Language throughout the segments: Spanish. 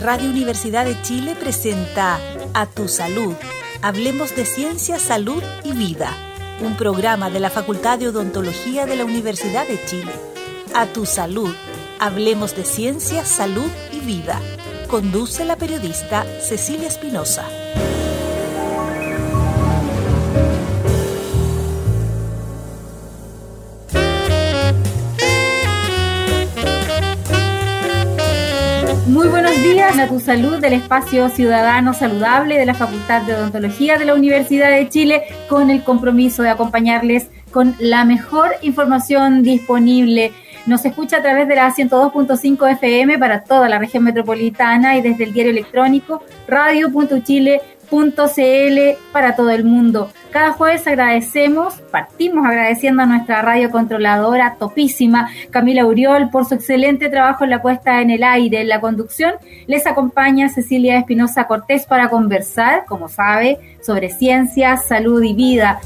Radio Universidad de Chile presenta A Tu Salud. Hablemos de ciencia, salud y vida. Un programa de la Facultad de Odontología de la Universidad de Chile. A Tu Salud. Hablemos de ciencia, salud y vida. Conduce la periodista Cecilia Espinosa. Muy buenos días a Tu Salud, del espacio ciudadano saludable de la Facultad de Odontología de la Universidad de Chile, con el compromiso de acompañarles con la mejor información disponible. Nos escucha a través de la 102.5 FM para toda la región metropolitana y desde el diario electrónico radio.chile.cl para todo el mundo. Cada jueves partimos agradeciendo a nuestra radiocontroladora topísima, Camila Uriol, por su excelente trabajo en la puesta en el aire. En la conducción les acompaña Cecilia Espinosa Cortés para conversar, como sabe, sobre ciencia, salud y vida.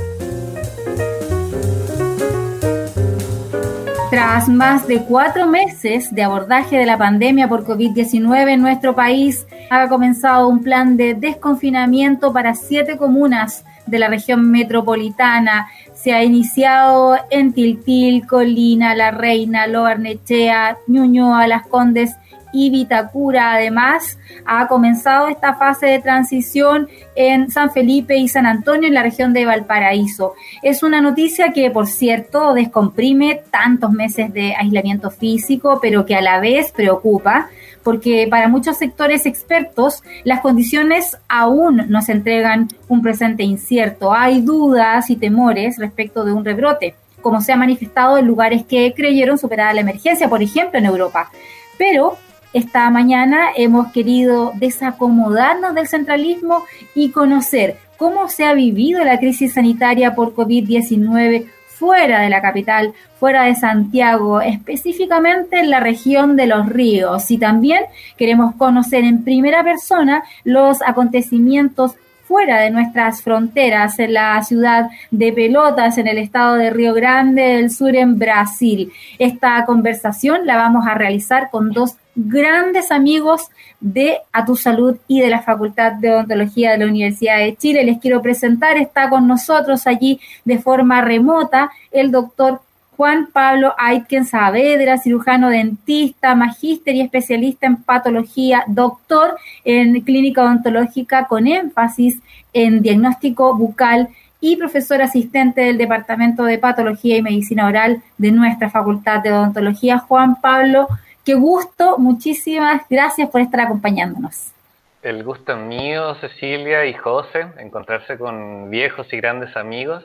Tras más de 4 meses de abordaje de la pandemia por COVID-19 en nuestro país, ha comenzado un plan de desconfinamiento para 7 comunas de la región metropolitana. Se ha iniciado en Tiltil, Colina, La Reina, Lo Barnechea, Ñuñoa, Las Condes y Vitacura. Además, ha comenzado esta fase de transición en San Felipe y San Antonio, en la región de Valparaíso. Es una noticia que, por cierto, descomprime tantos meses de aislamiento físico, pero que a la vez preocupa, porque para muchos sectores expertos las condiciones aún nos entregan un presente incierto. Hay dudas y temores respecto de un rebrote, como se ha manifestado en lugares que creyeron superada la emergencia, por ejemplo en Europa. Pero esta mañana hemos querido desacomodarnos del centralismo y conocer cómo se ha vivido la crisis sanitaria por COVID-19 fuera de la capital, fuera de Santiago, específicamente en la región de Los Ríos. Y también queremos conocer en primera persona los acontecimientos fuera de nuestras fronteras, en la ciudad de Pelotas, en el estado de Río Grande del Sur, en Brasil. Esta conversación la vamos a realizar con 2 grandes amigos de A Tu Salud y de la Facultad de Odontología de la Universidad de Chile. Les quiero presentar, está con nosotros allí de forma remota el doctor Juan Pablo Aitken Saavedra, cirujano dentista, magíster y especialista en patología, doctor en clínica odontológica con énfasis en diagnóstico bucal y profesor asistente del Departamento de Patología y Medicina Oral de nuestra Facultad de Odontología. Juan Pablo, qué gusto, muchísimas gracias por estar acompañándonos. El gusto es mío, Cecilia y José, encontrarse con viejos y grandes amigos.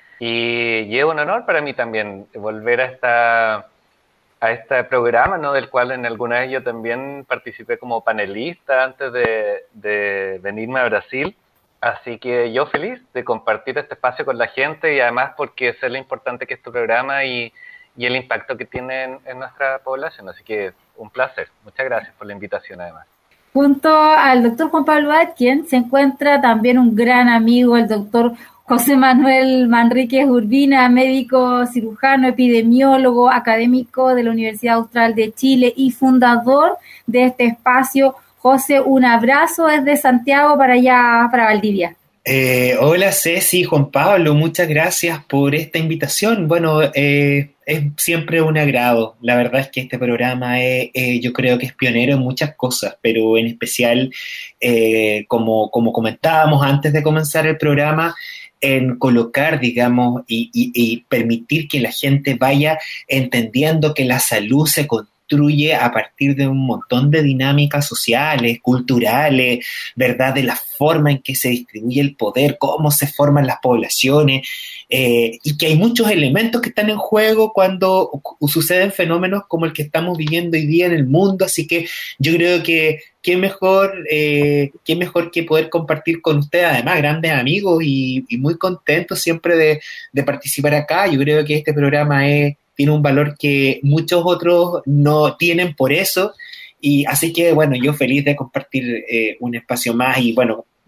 Y es un honor para mí también volver a este programa, ¿no? Del cual en alguna vez yo también participé como panelista antes de venirme a Brasil. Así que yo feliz de compartir este espacio con la gente y además porque sé lo importante que es tu programa y el impacto que tiene en nuestra población. Así que un placer. Muchas gracias por la invitación además. Junto al doctor Juan Pablo Aitken se encuentra también un gran amigo, el doctor José Manuel Manríquez Urbina, médico cirujano, epidemiólogo, académico de la Universidad Austral de Chile y fundador de este espacio. José, un abrazo desde Santiago para allá, para Valdivia. Hola Ceci, Juan Pablo, muchas gracias por esta invitación. Bueno, es siempre un agrado. La verdad es que este programa yo creo que es pionero en muchas cosas, pero en especial, como comentábamos antes de comenzar el programa, en colocar, digamos, y permitir que la gente vaya entendiendo que la salud se construye a partir de un montón de dinámicas sociales, culturales, ¿verdad? De la forma en que se distribuye el poder, cómo se forman las poblaciones, y que hay muchos elementos que están en juego cuando suceden fenómenos como el que estamos viviendo hoy día en el mundo. Así que yo creo que qué mejor que poder compartir con ustedes, además grandes amigos y muy contentos siempre de participar acá. Yo creo que este programa tiene un valor que muchos otros no tienen por eso, y así que bueno, yo feliz de compartir un espacio más y bueno,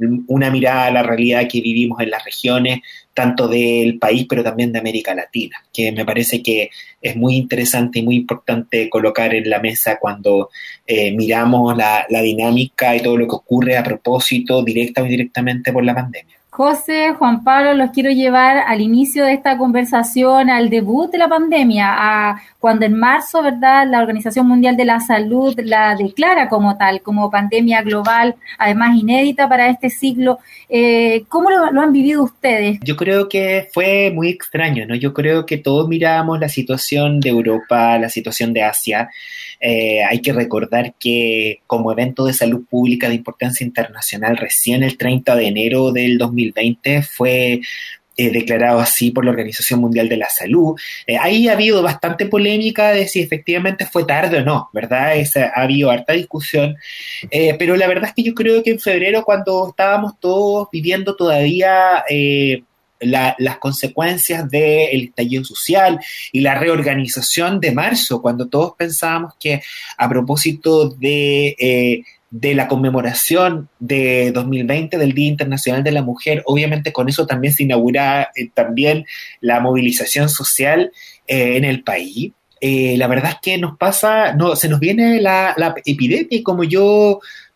una mirada a la realidad que vivimos en las regiones, tanto del país, pero también de América Latina, que me parece que es muy interesante y muy importante colocar en la mesa cuando miramos la dinámica y todo lo que ocurre a propósito, directa o indirectamente, por la pandemia. José, Juan Pablo, los quiero llevar al inicio de esta conversación, al debut de la pandemia, a cuando en marzo, ¿verdad?, la Organización Mundial de la Salud la declara como tal, como pandemia global, además inédita para este siglo. ¿Cómo lo han vivido ustedes? Yo creo que fue muy extraño, ¿no? Yo creo que todos miramos la situación de Europa, la situación de Asia. Hay que recordar que como evento de salud pública de importancia internacional, recién el 30 de enero del 2020 fue declarado así por la Organización Mundial de la Salud. Ahí ha habido bastante polémica de si efectivamente fue tarde o no, ¿verdad? Ha habido harta discusión, pero la verdad es que yo creo que en febrero, cuando estábamos todos viviendo todavía las consecuencias del estallido social y la reorganización de marzo, cuando todos pensábamos que a propósito de la conmemoración de 2020 del Día Internacional de la Mujer, obviamente con eso también se inaugura también la movilización social en el país. La verdad es que se nos viene la epidemia, y como yo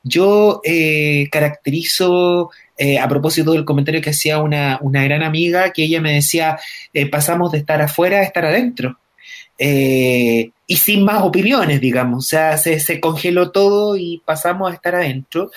caracterizo, a propósito del comentario que hacía una gran amiga, que ella me decía, pasamos de estar afuera a estar adentro. Y sin más opiniones, digamos, o sea, se congeló todo y pasamos a estar adentro.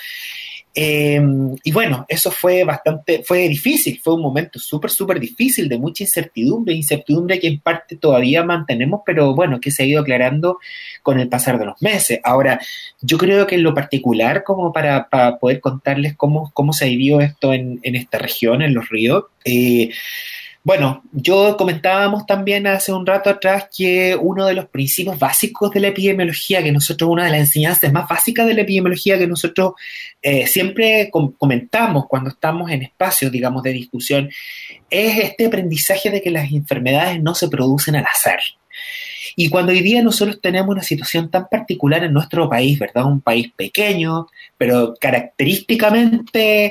Y bueno, eso fue difícil, fue un momento súper difícil, de mucha incertidumbre que en parte todavía mantenemos, pero bueno, que se ha ido aclarando con el pasar de los meses. Ahora, yo creo que en lo particular, como para poder contarles cómo se vivió esto en esta región, en Los Ríos, bueno, comentábamos también hace un rato atrás que uno de los principios básicos de la epidemiología, una de las enseñanzas más básicas de la epidemiología que nosotros siempre comentamos cuando estamos en espacios, digamos, de discusión, es este aprendizaje de que las enfermedades no se producen al azar. Y cuando hoy día nosotros tenemos una situación tan particular en nuestro país, ¿verdad? Un país pequeño, pero característicamente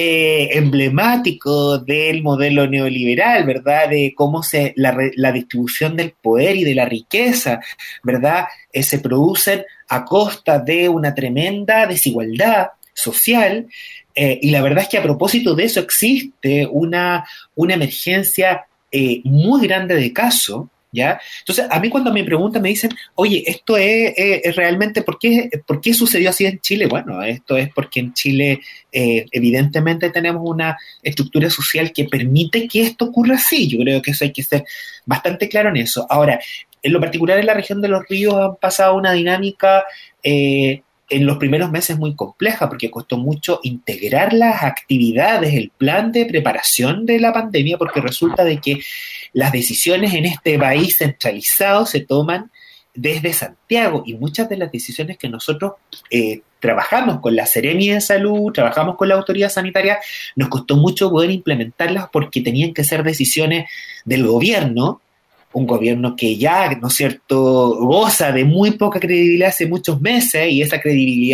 emblemático del modelo neoliberal, ¿verdad? De cómo la distribución del poder y de la riqueza, ¿verdad? Se producen a costa de una tremenda desigualdad social. Y la verdad es que a propósito de eso existe una emergencia muy grande de casos, ¿ya? Entonces, a mí cuando me preguntan, me dicen, oye, esto es realmente, ¿por qué sucedió así en Chile? Bueno, esto es porque en Chile evidentemente tenemos una estructura social que permite que esto ocurra así. Yo creo que eso hay que ser bastante claro en eso. Ahora, en lo particular en la región de Los Ríos han pasado una dinámica en los primeros meses muy compleja, porque costó mucho integrar las actividades, el plan de preparación de la pandemia, porque resulta de que las decisiones en este país centralizado se toman desde Santiago, y muchas de las decisiones que nosotros trabajamos con la Seremi de Salud, trabajamos con la autoridad sanitaria, nos costó mucho poder implementarlas porque tenían que ser decisiones del gobierno, un gobierno que ya, ¿no es cierto?, goza de muy poca credibilidad hace muchos meses, y esa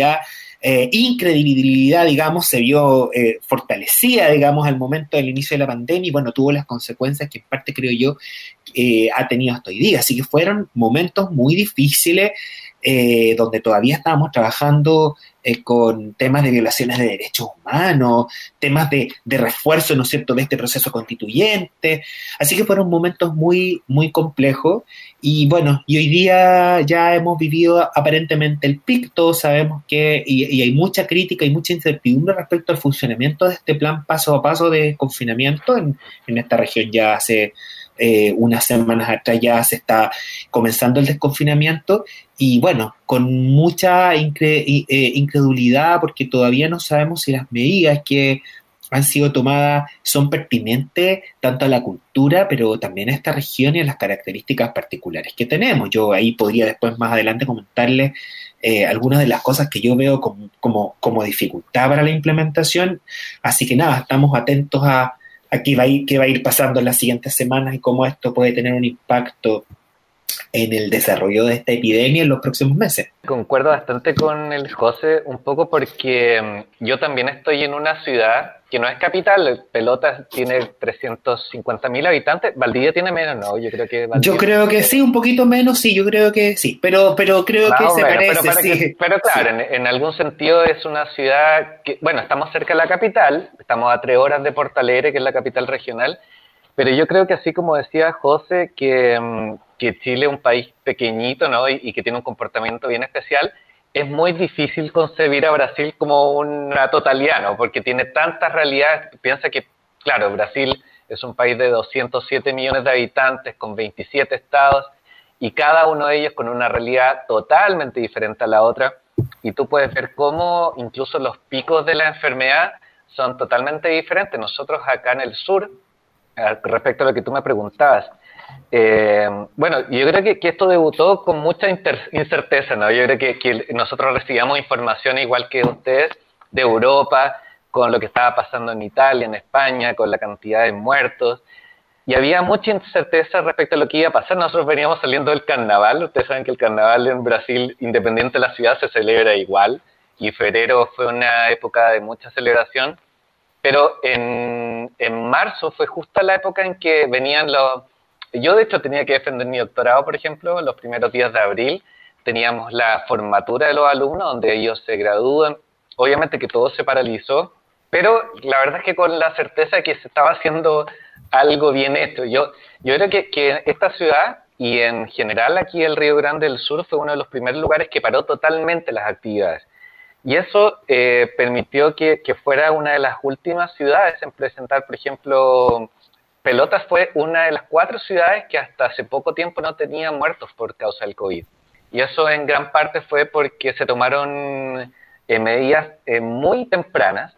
incredibilidad, digamos, se vio fortalecida, digamos, al momento del inicio de la pandemia, y bueno, tuvo las consecuencias que en parte, creo yo, ha tenido hasta hoy día. Así que fueron momentos muy difíciles, donde todavía estábamos trabajando con temas de violaciones de derechos humanos, temas de refuerzo, ¿no es cierto?, de este proceso constituyente. Así que fueron momentos muy, muy complejos. Y bueno, y hoy día ya hemos vivido aparentemente el pic. Todos sabemos que, y hay mucha crítica y mucha incertidumbre respecto al funcionamiento de este plan paso a paso de confinamiento en esta región. Ya hace unas semanas atrás ya se está comenzando el desconfinamiento, y bueno, con mucha incredulidad, porque todavía no sabemos si las medidas que han sido tomadas son pertinentes tanto a la cultura, pero también a esta región y a las características particulares que tenemos. Yo ahí podría después, más adelante, comentarles algunas de las cosas que yo veo como dificultad para la implementación. Así que nada, estamos atentos a qué va a ir pasando en las siguientes semanas y cómo esto puede tener un impacto en el desarrollo de esta epidemia en los próximos meses. Concuerdo bastante con el José, un poco porque yo también estoy en una ciudad que no es capital. Pelotas tiene 350.000 habitantes, Valdivia tiene menos, ¿no? Yo creo que sí, un poquito menos, sí, yo creo que sí, pero creo que se parece, sí. Pero claro, sí. En algún sentido es una ciudad que, bueno, estamos cerca de la capital, estamos a 3 horas de Porto Alegre, que es la capital regional, pero yo creo que así como decía José, que Chile es un país pequeñito, ¿no? Y que tiene un comportamiento bien especial, es muy difícil concebir a Brasil como una totalidad, ¿no? Porque tiene tantas realidades. Piensa que, claro, Brasil es un país de 207 millones de habitantes, con 27 estados, y cada uno de ellos con una realidad totalmente diferente a la otra, y tú puedes ver cómo incluso los picos de la enfermedad son totalmente diferentes. Nosotros acá en el sur, respecto a lo que tú me preguntabas, bueno, yo creo que esto debutó con mucha incerteza, ¿no? Yo creo que nosotros recibíamos información igual que ustedes de Europa, con lo que estaba pasando en Italia, en España, con la cantidad de muertos, y había mucha incerteza respecto a lo que iba a pasar. Nosotros veníamos saliendo del carnaval. Ustedes saben que el carnaval en Brasil, independiente de la ciudad, se celebra igual, y febrero fue una época de mucha celebración, pero en marzo fue justo la época en que venían los... Yo, de hecho, tenía que defender mi doctorado, por ejemplo, los primeros días de abril. Teníamos la formatura de los alumnos, donde ellos se gradúan. Obviamente que todo se paralizó, pero la verdad es que con la certeza de que se estaba haciendo algo bien hecho. Yo creo que esta ciudad, y en general aquí el Río Grande del Sur, fue uno de los primeros lugares que paró totalmente las actividades. Y eso permitió que fuera una de las últimas ciudades en presentar, por ejemplo... Pelotas fue una de las 4 ciudades que hasta hace poco tiempo no tenía muertos por causa del COVID. Y eso en gran parte fue porque se tomaron medidas muy tempranas,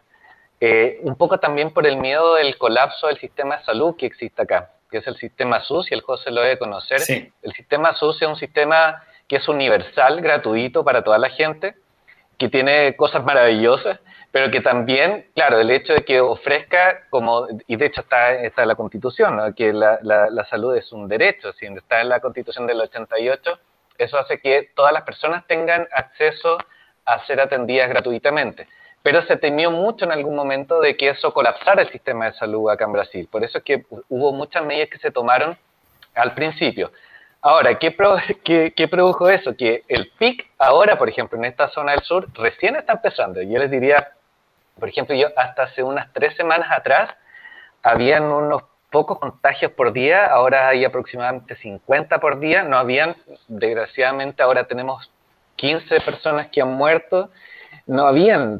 un poco también por el miedo del colapso del sistema de salud que existe acá, que es el sistema SUS, y el José lo debe conocer. Sí. El sistema SUS es un sistema que es universal, gratuito para toda la gente, que tiene cosas maravillosas, pero que también, claro, el hecho de que ofrezca, como, y de hecho está en la Constitución, ¿no? Que la salud es un derecho, si está en la Constitución del 88, eso hace que todas las personas tengan acceso a ser atendidas gratuitamente. Pero se temió mucho en algún momento de que eso colapsara el sistema de salud acá en Brasil. Por eso es que hubo muchas medidas que se tomaron al principio. Ahora, ¿qué produjo eso? Que el pic ahora, por ejemplo, en esta zona del sur, recién está empezando. Yo les diría, por ejemplo, yo hasta hace unas 3 semanas atrás, habían unos pocos contagios por día, ahora hay aproximadamente 50 por día, no habían, desgraciadamente ahora tenemos 15 personas que han muerto, no habían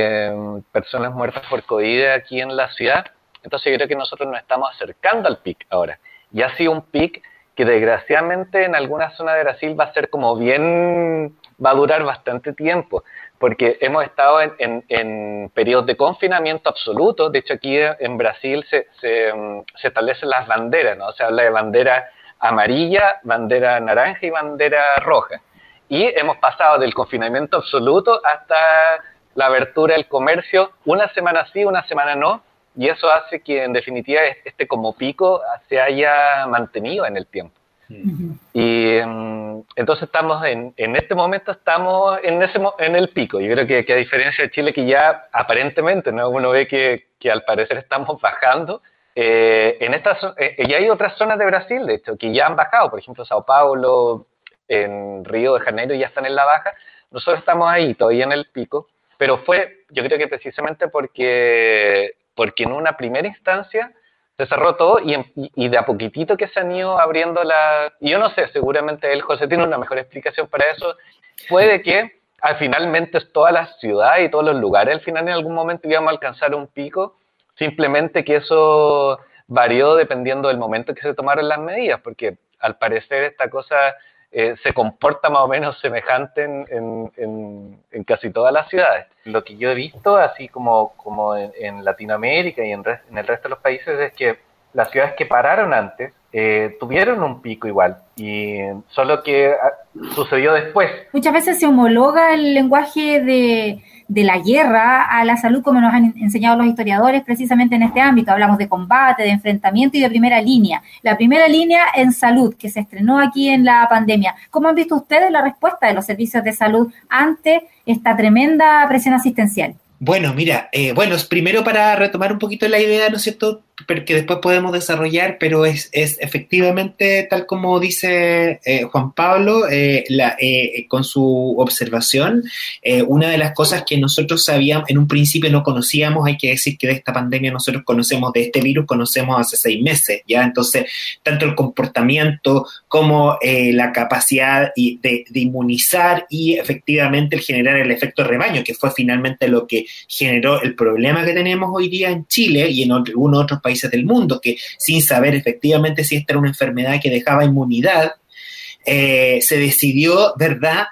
personas muertas por COVID aquí en la ciudad, entonces yo creo que nosotros nos estamos acercando al pic ahora, y ha sido un pic que desgraciadamente en alguna zona de Brasil va a ser como bien, va a durar bastante tiempo, porque hemos estado en periodos de confinamiento absoluto. De hecho aquí en Brasil se establecen las banderas, ¿no? Se habla de bandera amarilla, bandera naranja y bandera roja, y hemos pasado del confinamiento absoluto hasta la abertura del comercio, una semana sí, una semana no, y eso hace que en definitiva este como pico se haya mantenido en el tiempo. Uh-huh. Y entonces estamos en este momento estamos en el pico. Yo creo que a diferencia de Chile, que ya aparentemente, ¿no? Uno ve que al parecer estamos bajando, y hay otras zonas de Brasil, de hecho, que ya han bajado. Por ejemplo, Sao Paulo, en Río de Janeiro ya están en la baja. Nosotros estamos ahí todavía en el pico, pero yo creo que precisamente porque en una primera instancia se cerró todo y de a poquitito que se han ido abriendo y yo no sé, seguramente José tiene una mejor explicación para eso, puede que finalmente todas las ciudades y todos los lugares al final en algún momento íbamos a alcanzar un pico, simplemente que eso varió dependiendo del momento que se tomaron las medidas, porque al parecer esta cosa se comporta más o menos semejante en casi todas las ciudades. Lo que yo he visto, así como en Latinoamérica y en el resto de los países, es que las ciudades que pararon antes, tuvieron un pico igual, y solo que sucedió después. Muchas veces se homologa el lenguaje de la guerra a la salud, como nos han enseñado los historiadores precisamente en este ámbito. Hablamos de combate, de enfrentamiento y de primera línea. La primera línea en salud, que se estrenó aquí en la pandemia. ¿Cómo han visto ustedes la respuesta de los servicios de salud ante esta tremenda presión asistencial? Bueno, mira, primero para retomar un poquito la idea, ¿no es cierto?, que después podemos desarrollar, pero es efectivamente tal como dice Juan Pablo, con su observación, una de las cosas que nosotros sabíamos, en un principio no conocíamos, hay que decir que de esta pandemia nosotros conocemos, de este virus conocemos hace 6 meses, ¿ya? Entonces, tanto el comportamiento como la capacidad de inmunizar y efectivamente el generar el efecto rebaño, que fue finalmente lo que generó el problema que tenemos hoy día en Chile y en algunos otros países del mundo, que sin saber efectivamente si esta era una enfermedad que dejaba inmunidad, se decidió, ¿verdad?,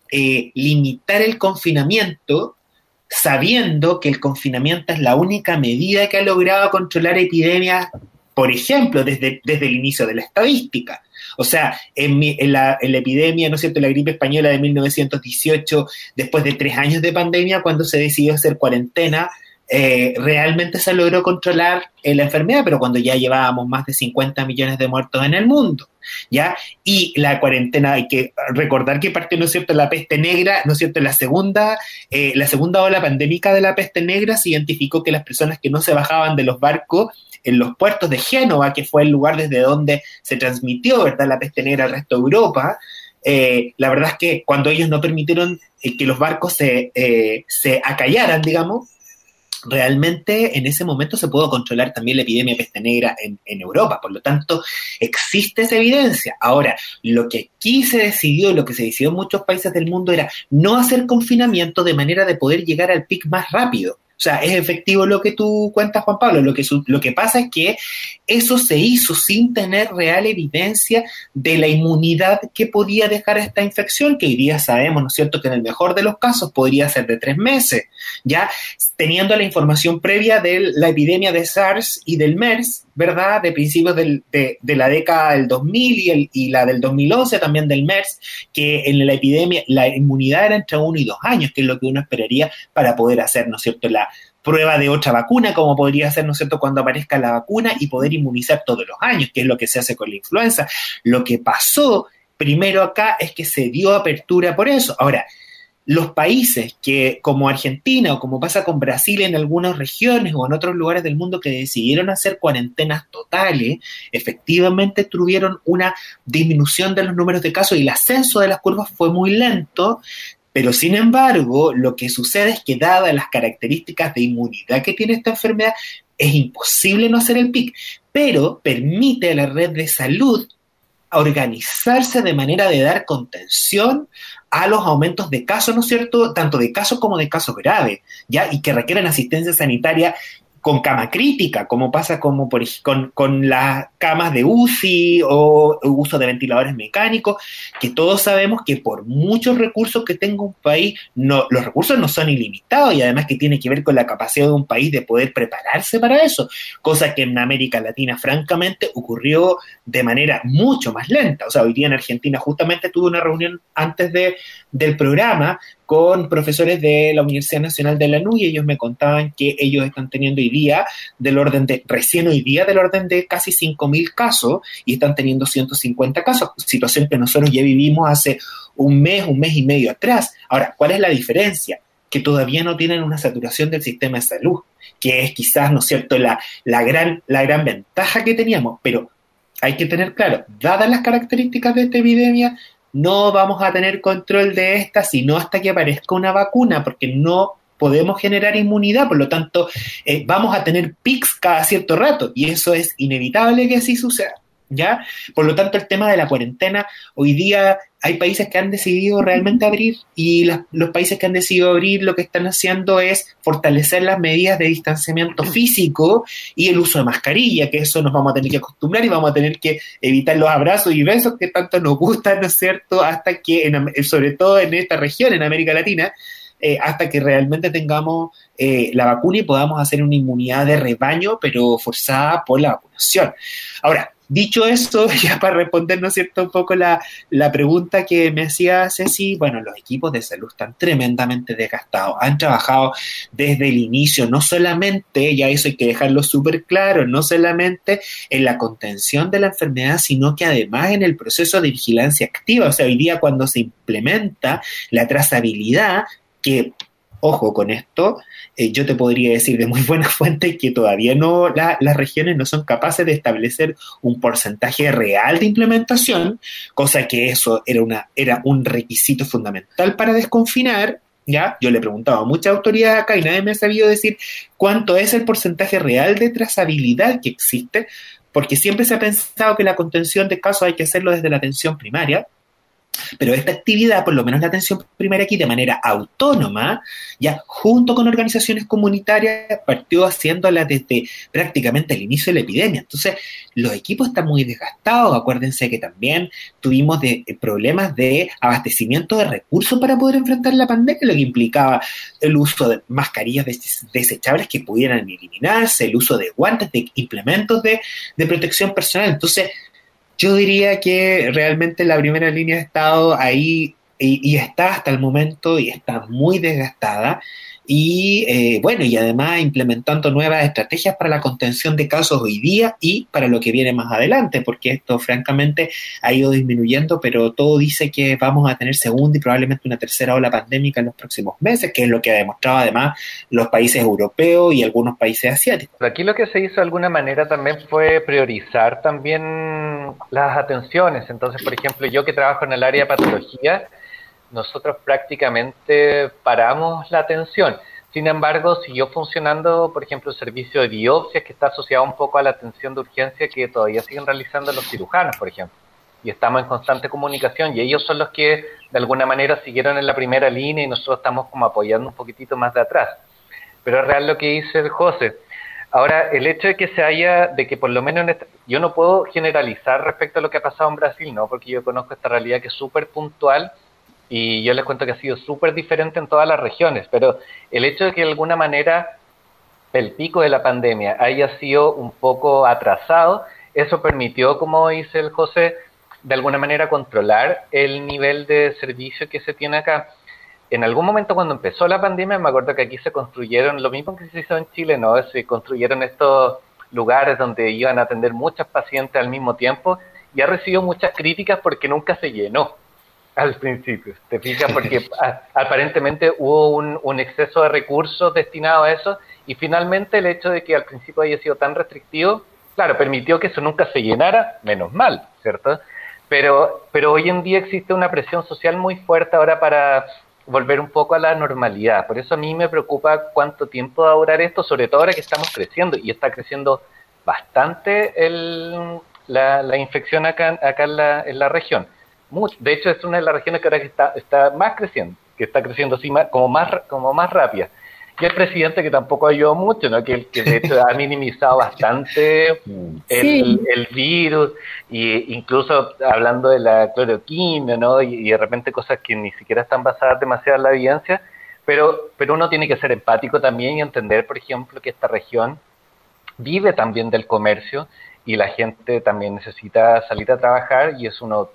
limitar el confinamiento, sabiendo que el confinamiento es la única medida que ha logrado controlar epidemias, por ejemplo, desde el inicio de la estadística. O sea, en la epidemia, ¿no es cierto?, la gripe española de 1918, después de 3 años de pandemia, cuando se decidió hacer cuarentena, realmente se logró controlar la enfermedad, pero cuando ya llevábamos más de 50 millones de muertos en el mundo, ¿ya? Y la cuarentena, hay que recordar que partió, ¿no es cierto?, la peste negra, ¿no es cierto?, la segunda ola pandémica de la peste negra se identificó que las personas que no se bajaban de los barcos en los puertos de Génova, que fue el lugar desde donde se transmitió, ¿verdad?, la peste negra al resto de Europa, la verdad es que cuando ellos no permitieron que los barcos se acallaran, digamos, realmente en ese momento se pudo controlar también la epidemia de peste negra en Europa. Por lo tanto, existe esa evidencia. Ahora, lo que aquí se decidió, lo que se decidió en muchos países del mundo era no hacer confinamiento de manera de poder llegar al pic más rápido. O sea, es efectivo lo que tú cuentas, Juan Pablo. Lo que pasa es que eso se hizo sin tener real evidencia de la inmunidad que podía dejar esta infección, que hoy día sabemos, ¿no es cierto?, que en el mejor de los casos podría ser de 3 meses, ya teniendo la información previa de la epidemia de SARS y del MERS, ¿verdad?, de principios de la década del 2000 y la del 2011 también del MERS, que en la epidemia la inmunidad era entre 1 y 2 años, que es lo que uno esperaría para poder hacer, ¿no es cierto?, la prueba de otra vacuna, como podría ser, ¿no es cierto?, cuando aparezca la vacuna y poder inmunizar todos los años, que es lo que se hace con la influenza. Lo que pasó primero acá es que se dio apertura por eso. Ahora, los países que, como Argentina o como pasa con Brasil en algunas regiones o en otros lugares del mundo que decidieron hacer cuarentenas totales, efectivamente tuvieron una disminución de los números de casos y el ascenso de las curvas fue muy lento. Pero, sin embargo, lo que sucede es que, dadas las características de inmunidad que tiene esta enfermedad, es imposible no hacer el pic, pero permite a la red de salud organizarse de manera de dar contención a los aumentos de casos, ¿no es cierto?, tanto de casos como de casos graves, ¿ya?, y que requieren asistencia sanitaria con cama crítica, como pasa con las camas de UCI o uso de ventiladores mecánicos, que todos sabemos que por muchos recursos que tenga un país, los recursos no son ilimitados y además que tiene que ver con la capacidad de un país de poder prepararse para eso, cosa que en América Latina, francamente, ocurrió de manera mucho más lenta. O sea, hoy día en Argentina justamente tuve una reunión antes del programa con profesores de la Universidad Nacional de Lanús y ellos me contaban que ellos están teniendo recién hoy día del orden de casi 5.000 casos y están teniendo 150 casos, situación que nosotros ya vivimos hace un mes y medio atrás. Ahora, ¿cuál es la diferencia? Que todavía no tienen una saturación del sistema de salud, que es quizás, ¿no es cierto?, la gran ventaja que teníamos, pero hay que tener claro, dadas las características de esta epidemia, no vamos a tener control de esta sino hasta que aparezca una vacuna, porque no podemos generar inmunidad, por lo tanto, vamos a tener pics cada cierto rato, y eso es inevitable que así suceda, ¿ya? Por lo tanto, el tema de la cuarentena, hoy día hay países que han decidido realmente abrir, y los países que han decidido abrir lo que están haciendo es fortalecer las medidas de distanciamiento físico y el uso de mascarilla, que eso nos vamos a tener que acostumbrar y vamos a tener que evitar los abrazos y besos que tanto nos gustan, ¿no es cierto?, hasta que, sobre todo en esta región, en América Latina, hasta que realmente tengamos la vacuna y podamos hacer una inmunidad de rebaño, pero forzada por la vacunación. Ahora, Dicho eso, ya para responder, ¿no es cierto?, un poco la pregunta que me hacía Ceci, bueno, los equipos de salud están tremendamente desgastados, han trabajado desde el inicio, no solamente, ya eso hay que dejarlo súper claro, no solamente en la contención de la enfermedad, sino que además en el proceso de vigilancia activa. O sea, hoy día cuando se implementa la trazabilidad, que ojo con esto, yo te podría decir de muy buena fuente que todavía no las regiones no son capaces de establecer un porcentaje real de implementación, cosa que eso era un requisito fundamental para desconfinar. ¿Ya? Yo le he preguntado a muchas autoridades acá y nadie me ha sabido decir cuánto es el porcentaje real de trazabilidad que existe, porque siempre se ha pensado que la contención de casos hay que hacerlo desde la atención primaria. Pero esta actividad, por lo menos la atención primaria aquí, de manera autónoma, ya junto con organizaciones comunitarias, partió haciéndola desde prácticamente el inicio de la epidemia. Entonces, los equipos están muy desgastados. Acuérdense que también tuvimos problemas de abastecimiento de recursos para poder enfrentar la pandemia, lo que implicaba el uso de mascarillas desechables que pudieran eliminarse, el uso de guantes, de implementos de protección personal. Entonces, yo diría que realmente la primera línea ha estado ahí y está hasta el momento y está muy desgastada y bueno, y además implementando nuevas estrategias para la contención de casos hoy día y para lo que viene más adelante, porque esto francamente ha ido disminuyendo, pero todo dice que vamos a tener segunda y probablemente una tercera ola pandémica en los próximos meses, que es lo que ha demostrado además los países europeos y algunos países asiáticos. Aquí lo que se hizo de alguna manera también fue priorizar también las atenciones. Entonces, por ejemplo, yo que trabajo en el área de patología, nosotros prácticamente paramos la atención. Sin embargo, siguió funcionando, por ejemplo, el servicio de biopsias, que está asociado un poco a la atención de urgencia que todavía siguen realizando los cirujanos, por ejemplo. Y estamos en constante comunicación, y ellos son los que de alguna manera siguieron en la primera línea y nosotros estamos como apoyando un poquitito más de atrás. Pero es real lo que dice el José. Ahora, el hecho de que por lo menos yo no puedo generalizar respecto a lo que ha pasado en Brasil, ¿no? Porque yo conozco esta realidad que es súper puntual. Y yo les cuento que ha sido súper diferente en todas las regiones, pero el hecho de que de alguna manera el pico de la pandemia haya sido un poco atrasado, eso permitió, como dice el José, de alguna manera controlar el nivel de servicio que se tiene acá. En algún momento cuando empezó la pandemia, me acuerdo que aquí se construyeron, lo mismo que se hizo en Chile, ¿no? Se construyeron estos lugares donde iban a atender muchos pacientes al mismo tiempo y ha recibido muchas críticas porque nunca se llenó. Al principio, ¿te fijas? Porque aparentemente hubo un exceso de recursos destinados a eso y finalmente el hecho de que al principio haya sido tan restrictivo, claro, permitió que eso nunca se llenara, menos mal, ¿cierto? Pero hoy en día existe una presión social muy fuerte ahora para volver un poco a la normalidad. Por eso a mí me preocupa cuánto tiempo va a durar esto, sobre todo ahora que estamos creciendo y está creciendo bastante la infección acá en la región. De hecho, es una de las regiones que ahora está más creciendo, que está creciendo así como más rápida. Y el presidente que tampoco ayudó mucho, ¿no? Que de hecho ha minimizado bastante el virus, y incluso hablando de la cloroquina, ¿no? Y de repente cosas que ni siquiera están basadas demasiado en la evidencia, pero uno tiene que ser empático también y entender, por ejemplo, que esta región vive también del comercio, y la gente también necesita salir a trabajar, y es uno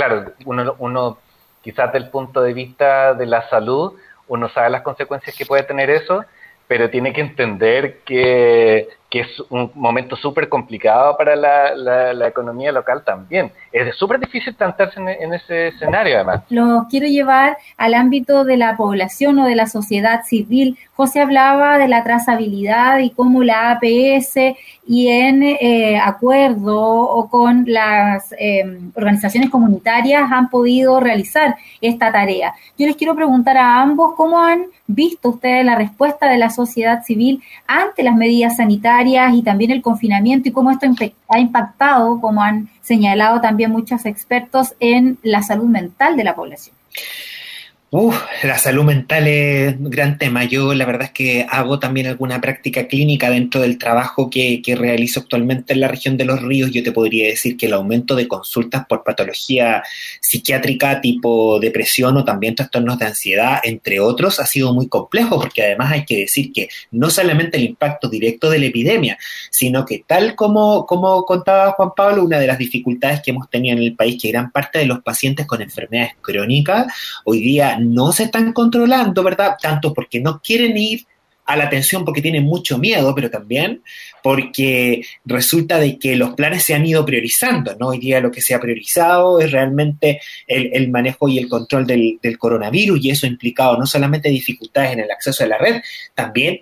quizás del punto de vista de la salud, uno sabe las consecuencias que puede tener eso, pero tiene que entender que es un momento súper complicado para la economía local también. Es súper difícil plantarse en ese escenario, además. Los quiero llevar al ámbito de la población o de la sociedad civil. José hablaba de la trazabilidad y cómo la APS y en acuerdo o con las organizaciones comunitarias han podido realizar esta tarea. Yo les quiero preguntar a ambos cómo han visto ustedes la respuesta de la sociedad civil ante las medidas sanitarias y también el confinamiento y cómo esto ha impactado, como han señalado también muchos expertos, en la salud mental de la población. La salud mental es un gran tema. Yo la verdad es que hago también alguna práctica clínica dentro del trabajo que realizo actualmente en la región de Los Ríos. Yo te podría decir que el aumento de consultas por patología psiquiátrica tipo depresión o también trastornos de ansiedad, entre otros, ha sido muy complejo, porque además hay que decir que no solamente el impacto directo de la epidemia, sino que tal como contaba Juan Pablo, una de las dificultades que hemos tenido en el país, que gran parte de los pacientes con enfermedades crónicas hoy día no se están controlando, ¿verdad? Tanto porque no quieren ir a la atención porque tienen mucho miedo, pero también porque resulta de que los planes se han ido priorizando, ¿no? Hoy día lo que se ha priorizado es realmente el manejo y el control del coronavirus, y eso ha implicado no solamente dificultades en el acceso a la red, también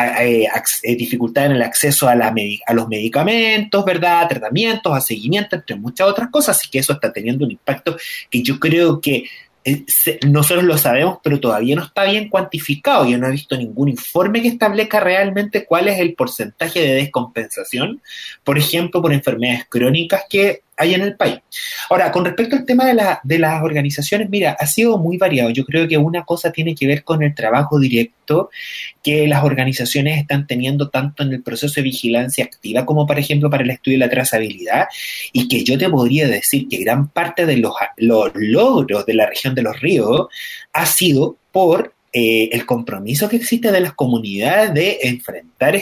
dificultad en el acceso a los medicamentos, ¿verdad? A tratamientos, a seguimiento, entre muchas otras cosas, así que eso está teniendo un impacto que yo creo que nosotros lo sabemos, pero todavía no está bien cuantificado. Yo no he visto ningún informe que establezca realmente cuál es el porcentaje de descompensación, por ejemplo, por enfermedades crónicas que hay en el país. Ahora, con respecto al tema de las organizaciones, mira, ha sido muy variado. Yo creo que una cosa tiene que ver con el trabajo directo que las organizaciones están teniendo tanto en el proceso de vigilancia activa como, por ejemplo, para el estudio de la trazabilidad, y que yo te podría decir que gran parte de los logros de la región de Los Ríos ha sido por el compromiso que existe de las comunidades de enfrentar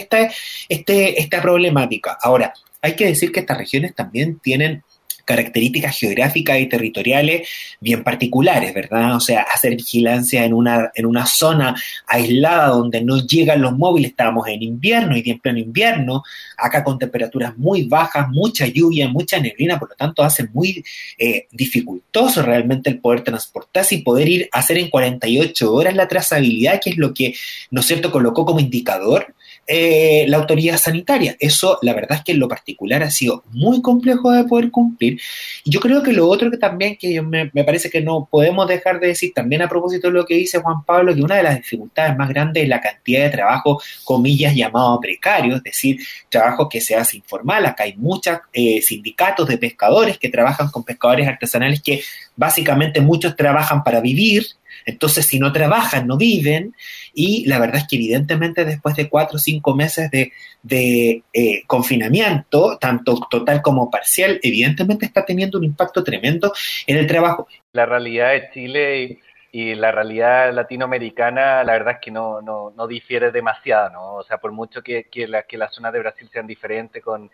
esta problemática. Ahora, hay que decir que estas regiones también tienen características geográficas y territoriales bien particulares, ¿verdad? O sea, hacer vigilancia en una zona aislada donde no llegan los móviles, estábamos en invierno y en pleno invierno, acá con temperaturas muy bajas, mucha lluvia, mucha neblina, por lo tanto hace muy dificultoso realmente el poder transportarse y poder ir a hacer en 48 horas la trazabilidad, que es lo que, ¿no es cierto?, colocó como indicador la autoridad sanitaria. Eso, la verdad es que en lo particular ha sido muy complejo de poder cumplir. Y yo creo que lo otro que también que me parece que no podemos dejar de decir, también a propósito de lo que dice Juan Pablo, que una de las dificultades más grandes es la cantidad de trabajo, comillas, llamado precario, es decir, trabajo que se hace informal. Acá hay muchos sindicatos de pescadores que trabajan con pescadores artesanales, que básicamente muchos trabajan para vivir. Entonces, si no trabajan, no viven, y la verdad es que evidentemente después de 4 o 5 meses de confinamiento, tanto total como parcial, evidentemente está teniendo un impacto tremendo en el trabajo. La realidad de Chile y la realidad latinoamericana, la verdad es que no difiere demasiado, ¿no? O sea, por mucho que las zonas de Brasil sean diferentes con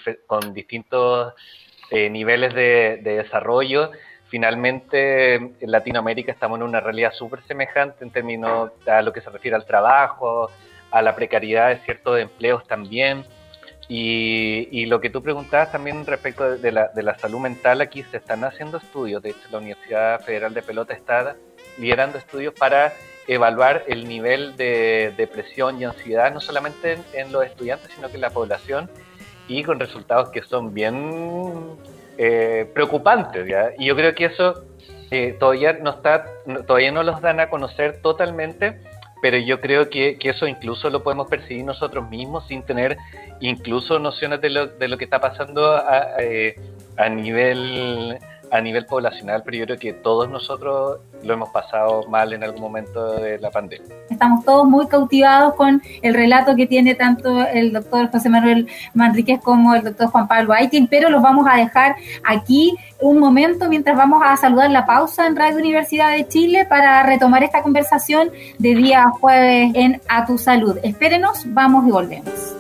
distintos niveles de desarrollo, finalmente en Latinoamérica estamos en una realidad súper semejante en términos a lo que se refiere al trabajo, a la precariedad de ciertos empleos también. Y lo que tú preguntabas también respecto de la salud mental, aquí se están haciendo estudios. De hecho, la Universidad Federal de Pelota está liderando estudios para evaluar el nivel de depresión y ansiedad, no solamente en los estudiantes, sino que en la población, y con resultados que son bien preocupantes, ¿ya? Y yo creo que eso todavía no los dan a conocer totalmente, pero yo creo que eso incluso lo podemos percibir nosotros mismos sin tener incluso nociones de lo que está pasando a nivel poblacional, pero yo creo que todos nosotros lo hemos pasado mal en algún momento de la pandemia. Estamos todos muy cautivados con el relato que tiene tanto el doctor José Manuel Manríquez como el doctor Juan Pablo Aytin, pero los vamos a dejar aquí un momento mientras vamos a saludar la pausa en Radio Universidad de Chile para retomar esta conversación de día jueves en A Tu Salud. Espérenos, vamos y volvemos.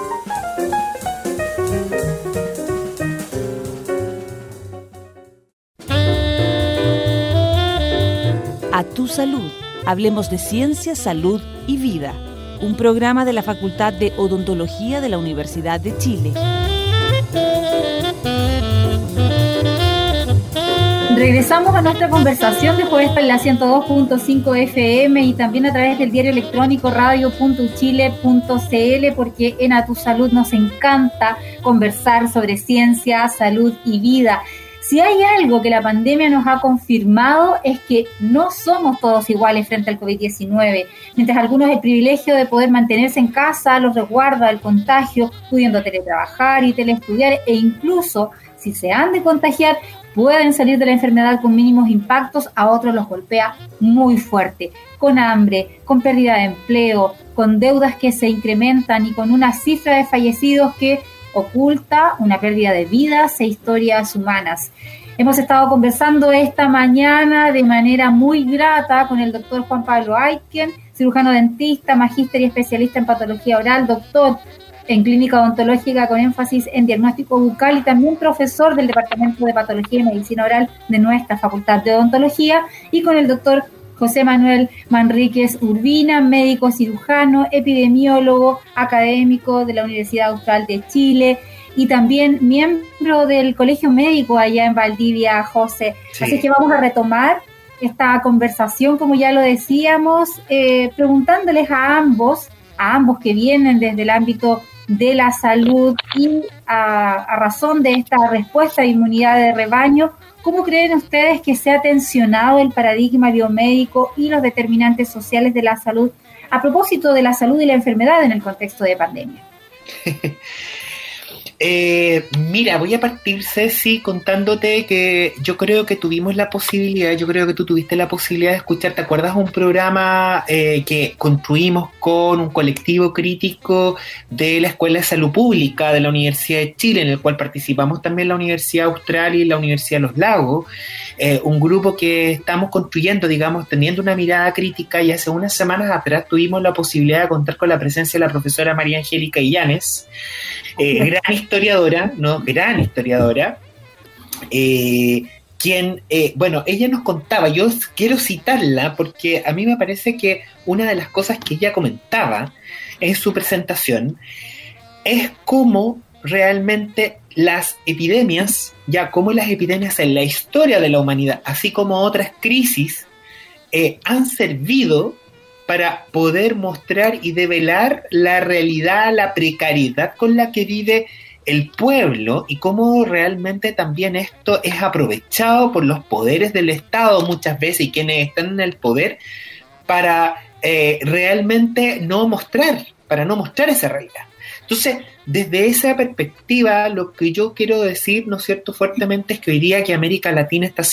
A Tu Salud. Hablemos de ciencia, salud y vida. Un programa de la Facultad de Odontología de la Universidad de Chile. Regresamos a nuestra conversación de jueves en la 102.5 FM y también a través del diario electrónico radio.chile.cl, porque en A Tu Salud nos encanta conversar sobre ciencia, salud y vida. Si hay algo que la pandemia nos ha confirmado es que no somos todos iguales frente al COVID-19. Mientras algunos el privilegio de poder mantenerse en casa los resguarda del contagio, pudiendo teletrabajar y teleestudiar, e incluso si se han de contagiar, pueden salir de la enfermedad con mínimos impactos, a otros los golpea muy fuerte, con hambre, con pérdida de empleo, con deudas que se incrementan y con una cifra de fallecidos que oculta una pérdida de vidas e historias humanas. Hemos estado conversando esta mañana de manera muy grata con el doctor Juan Pablo Aitken, cirujano dentista, magíster y especialista en patología oral, doctor en clínica odontológica con énfasis en diagnóstico bucal y también profesor del Departamento de Patología y Medicina Oral de nuestra Facultad de Odontología, y con el doctor José Manuel Manríquez Urbina, médico cirujano, epidemiólogo, académico de la Universidad Austral de Chile y también miembro del Colegio Médico allá en Valdivia, José. Sí. Así que vamos a retomar esta conversación, como ya lo decíamos, preguntándoles a ambos que vienen desde el ámbito de la salud y a razón de esta respuesta de inmunidad de rebaño, ¿cómo creen ustedes que se ha tensionado el paradigma biomédico y los determinantes sociales de la salud a propósito de la salud y la enfermedad en el contexto de pandemia? Mira, voy a partir, Ceci, contándote que yo creo que tuvimos la posibilidad, yo creo que tú tuviste la posibilidad de escuchar, ¿te acuerdas? Un programa que construimos con un colectivo crítico de la Escuela de Salud Pública de la Universidad de Chile, en el cual participamos también la Universidad Austral y la Universidad de Los Lagos, un grupo que estamos construyendo, digamos, teniendo una mirada crítica, y hace unas semanas atrás tuvimos la posibilidad de contar con la presencia de la profesora María Angélica Illanes, gran historiadora, quien, ella nos contaba, yo quiero citarla porque a mí me parece que una de las cosas que ella comentaba en su presentación es cómo realmente las epidemias, en la historia de la humanidad, así como otras crisis, han servido para poder mostrar y develar la realidad, la precariedad con la que vive el pueblo, y cómo realmente también esto es aprovechado por los poderes del Estado muchas veces, y quienes están en el poder, para realmente no mostrar esa realidad. Entonces, desde esa perspectiva, lo que yo quiero decir, ¿no es cierto?, fuertemente, es que hoy día que América Latina está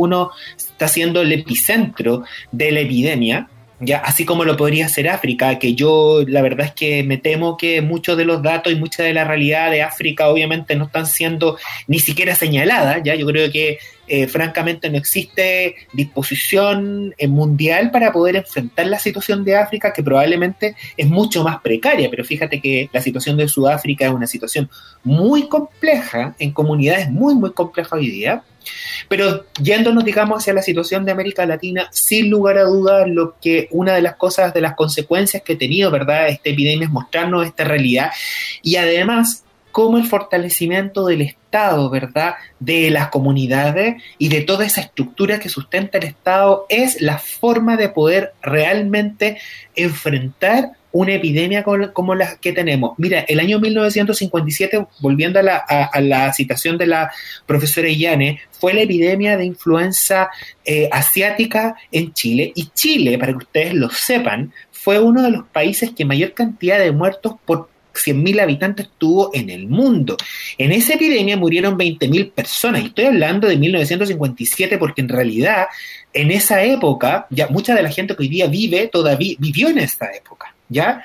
siendo el epicentro de la epidemia, ya, así como lo podría ser África, que yo la verdad es que me temo que muchos de los datos y mucha de la realidad de África obviamente no están siendo ni siquiera señaladas, ya. Yo creo que francamente no existe disposición mundial para poder enfrentar la situación de África, que probablemente es mucho más precaria, pero fíjate que la situación de Sudáfrica es una situación muy compleja, en comunidades muy, muy complejas hoy día. Pero yéndonos, digamos, hacia la situación de América Latina, sin lugar a dudas, una de las cosas, de las consecuencias que ha tenido, ¿verdad?, esta epidemia es mostrarnos esta realidad, y además cómo el fortalecimiento del Estado, ¿verdad?, de las comunidades y de toda esa estructura que sustenta el Estado es la forma de poder realmente enfrentar una epidemia como la que tenemos. Mira, el año 1957, volviendo a la citación de la profesora Illanes, fue la epidemia de influenza asiática en Chile, y Chile, para que ustedes lo sepan, fue uno de los países que mayor cantidad de muertos por 100.000 habitantes tuvo en el mundo. En esa epidemia murieron 20.000 personas, y estoy hablando de 1957 porque en realidad en esa época, ya mucha de la gente que hoy día vivió en esa época, ¿ya?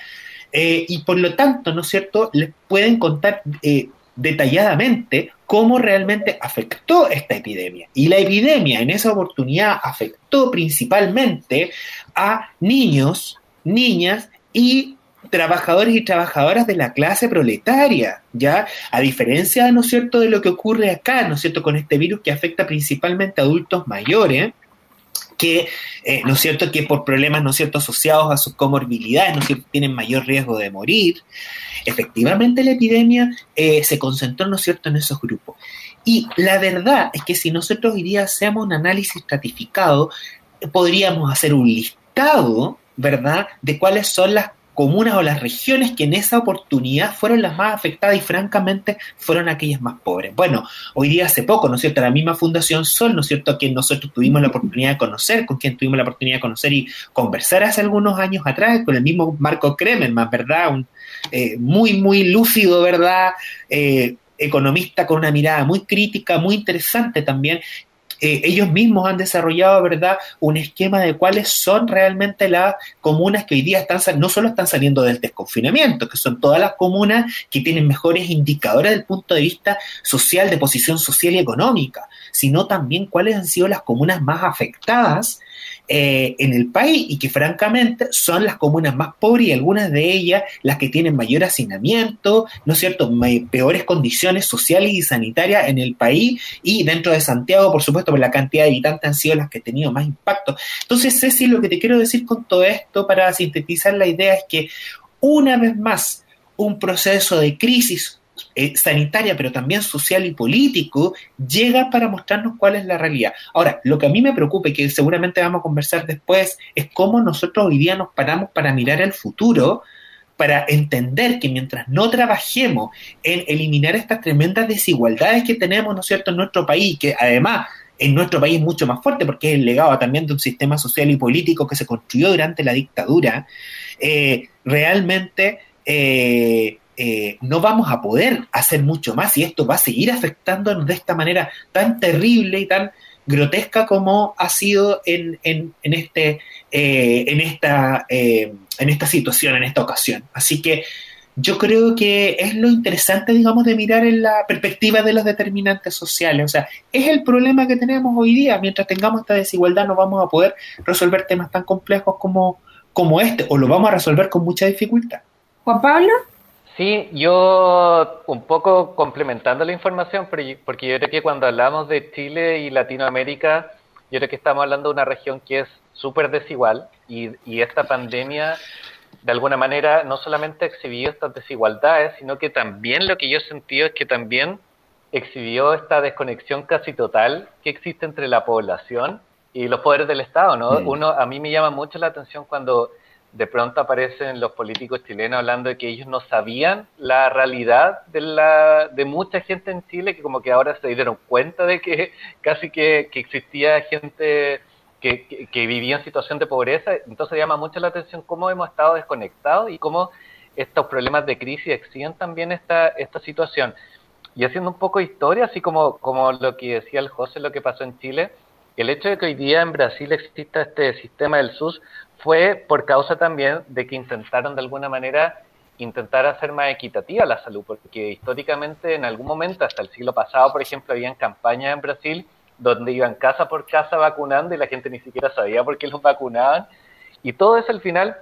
Y por lo tanto, ¿no es cierto?, les pueden contar detalladamente cómo realmente afectó esta epidemia. Y la epidemia en esa oportunidad afectó principalmente a niños, niñas y trabajadores y trabajadoras de la clase proletaria, ¿ya? A diferencia, ¿no es cierto?, de lo que ocurre acá, ¿no es cierto?, con este virus que afecta principalmente a adultos mayores, que, ¿no es cierto?, que por problemas, ¿no es cierto?, asociados a sus comorbilidades, ¿no es cierto?, tienen mayor riesgo de morir. Efectivamente, la epidemia se concentró, ¿no es cierto?, en esos grupos. Y la verdad es que si nosotros hoy día hacemos un análisis estratificado, podríamos hacer un listado, ¿verdad?, de cuáles son las comunas o las regiones que en esa oportunidad fueron las más afectadas, y francamente fueron aquellas más pobres. Bueno, hoy día hace poco, ¿no es cierto?, la misma Fundación Sol, ¿no es cierto?, que nosotros tuvimos la oportunidad de conocer, con quien tuvimos la oportunidad de conocer y conversar hace algunos años atrás, con el mismo Marco Kremerman, ¿verdad?, muy, muy lúcido, ¿verdad?, economistas con una mirada muy crítica, muy interesante también. Ellos mismos han desarrollado, ¿verdad?, un esquema de cuáles son realmente las comunas que hoy día no solo están saliendo del desconfinamiento, que son todas las comunas que tienen mejores indicadores desde el punto de vista social, de posición social y económica, sino también cuáles han sido las comunas más afectadas en el país y que francamente son las comunas más pobres y algunas de ellas las que tienen mayor hacinamiento, ¿no es cierto?, peores condiciones sociales y sanitarias en el país, y dentro de Santiago, por supuesto, por la cantidad de habitantes han sido las que han tenido más impacto. Entonces, Ceci, lo que te quiero decir con todo esto, para sintetizar la idea, es que una vez más un proceso de crisis sanitaria, pero también social y político, llega para mostrarnos cuál es la realidad. Ahora, lo que a mí me preocupa y que seguramente vamos a conversar después es cómo nosotros hoy día nos paramos para mirar el futuro, para entender que mientras no trabajemos en eliminar estas tremendas desigualdades que tenemos, ¿no es cierto?, en nuestro país, que además en nuestro país es mucho más fuerte porque es el legado también de un sistema social y político que se construyó durante la dictadura, realmente no vamos a poder hacer mucho más, y esto va a seguir afectándonos de esta manera tan terrible y tan grotesca como ha sido en esta situación, en esta ocasión. Así que yo creo que es lo interesante, digamos, de mirar en la perspectiva de los determinantes sociales. O sea, es el problema que tenemos hoy día. Mientras tengamos esta desigualdad no vamos a poder resolver temas tan complejos como este, o lo vamos a resolver con mucha dificultad. Juan Pablo. Sí, yo un poco complementando la información, porque yo creo que cuando hablamos de Chile y Latinoamérica, yo creo que estamos hablando de una región que es súper desigual, y esta pandemia de alguna manera no solamente exhibió estas desigualdades, sino que también lo que yo he sentido es que también exhibió esta desconexión casi total que existe entre la población y los poderes del Estado, ¿no? A mí me llama mucho la atención cuando de pronto aparecen los políticos chilenos hablando de que ellos no sabían la realidad de mucha gente en Chile, que como que ahora se dieron cuenta de que casi que existía gente que vivía en situación de pobreza. Entonces llama mucho la atención cómo hemos estado desconectados y cómo estos problemas de crisis exigen también esta situación. Y haciendo un poco de historia, así como lo que decía el José, lo que pasó en Chile, el hecho de que hoy día en Brasil exista este sistema del SUS fue por causa también de que intentaron de alguna manera hacer más equitativa la salud, porque históricamente en algún momento, hasta el siglo pasado, por ejemplo, habían campañas en Brasil donde iban casa por casa vacunando y la gente ni siquiera sabía por qué los vacunaban, y todo eso al final,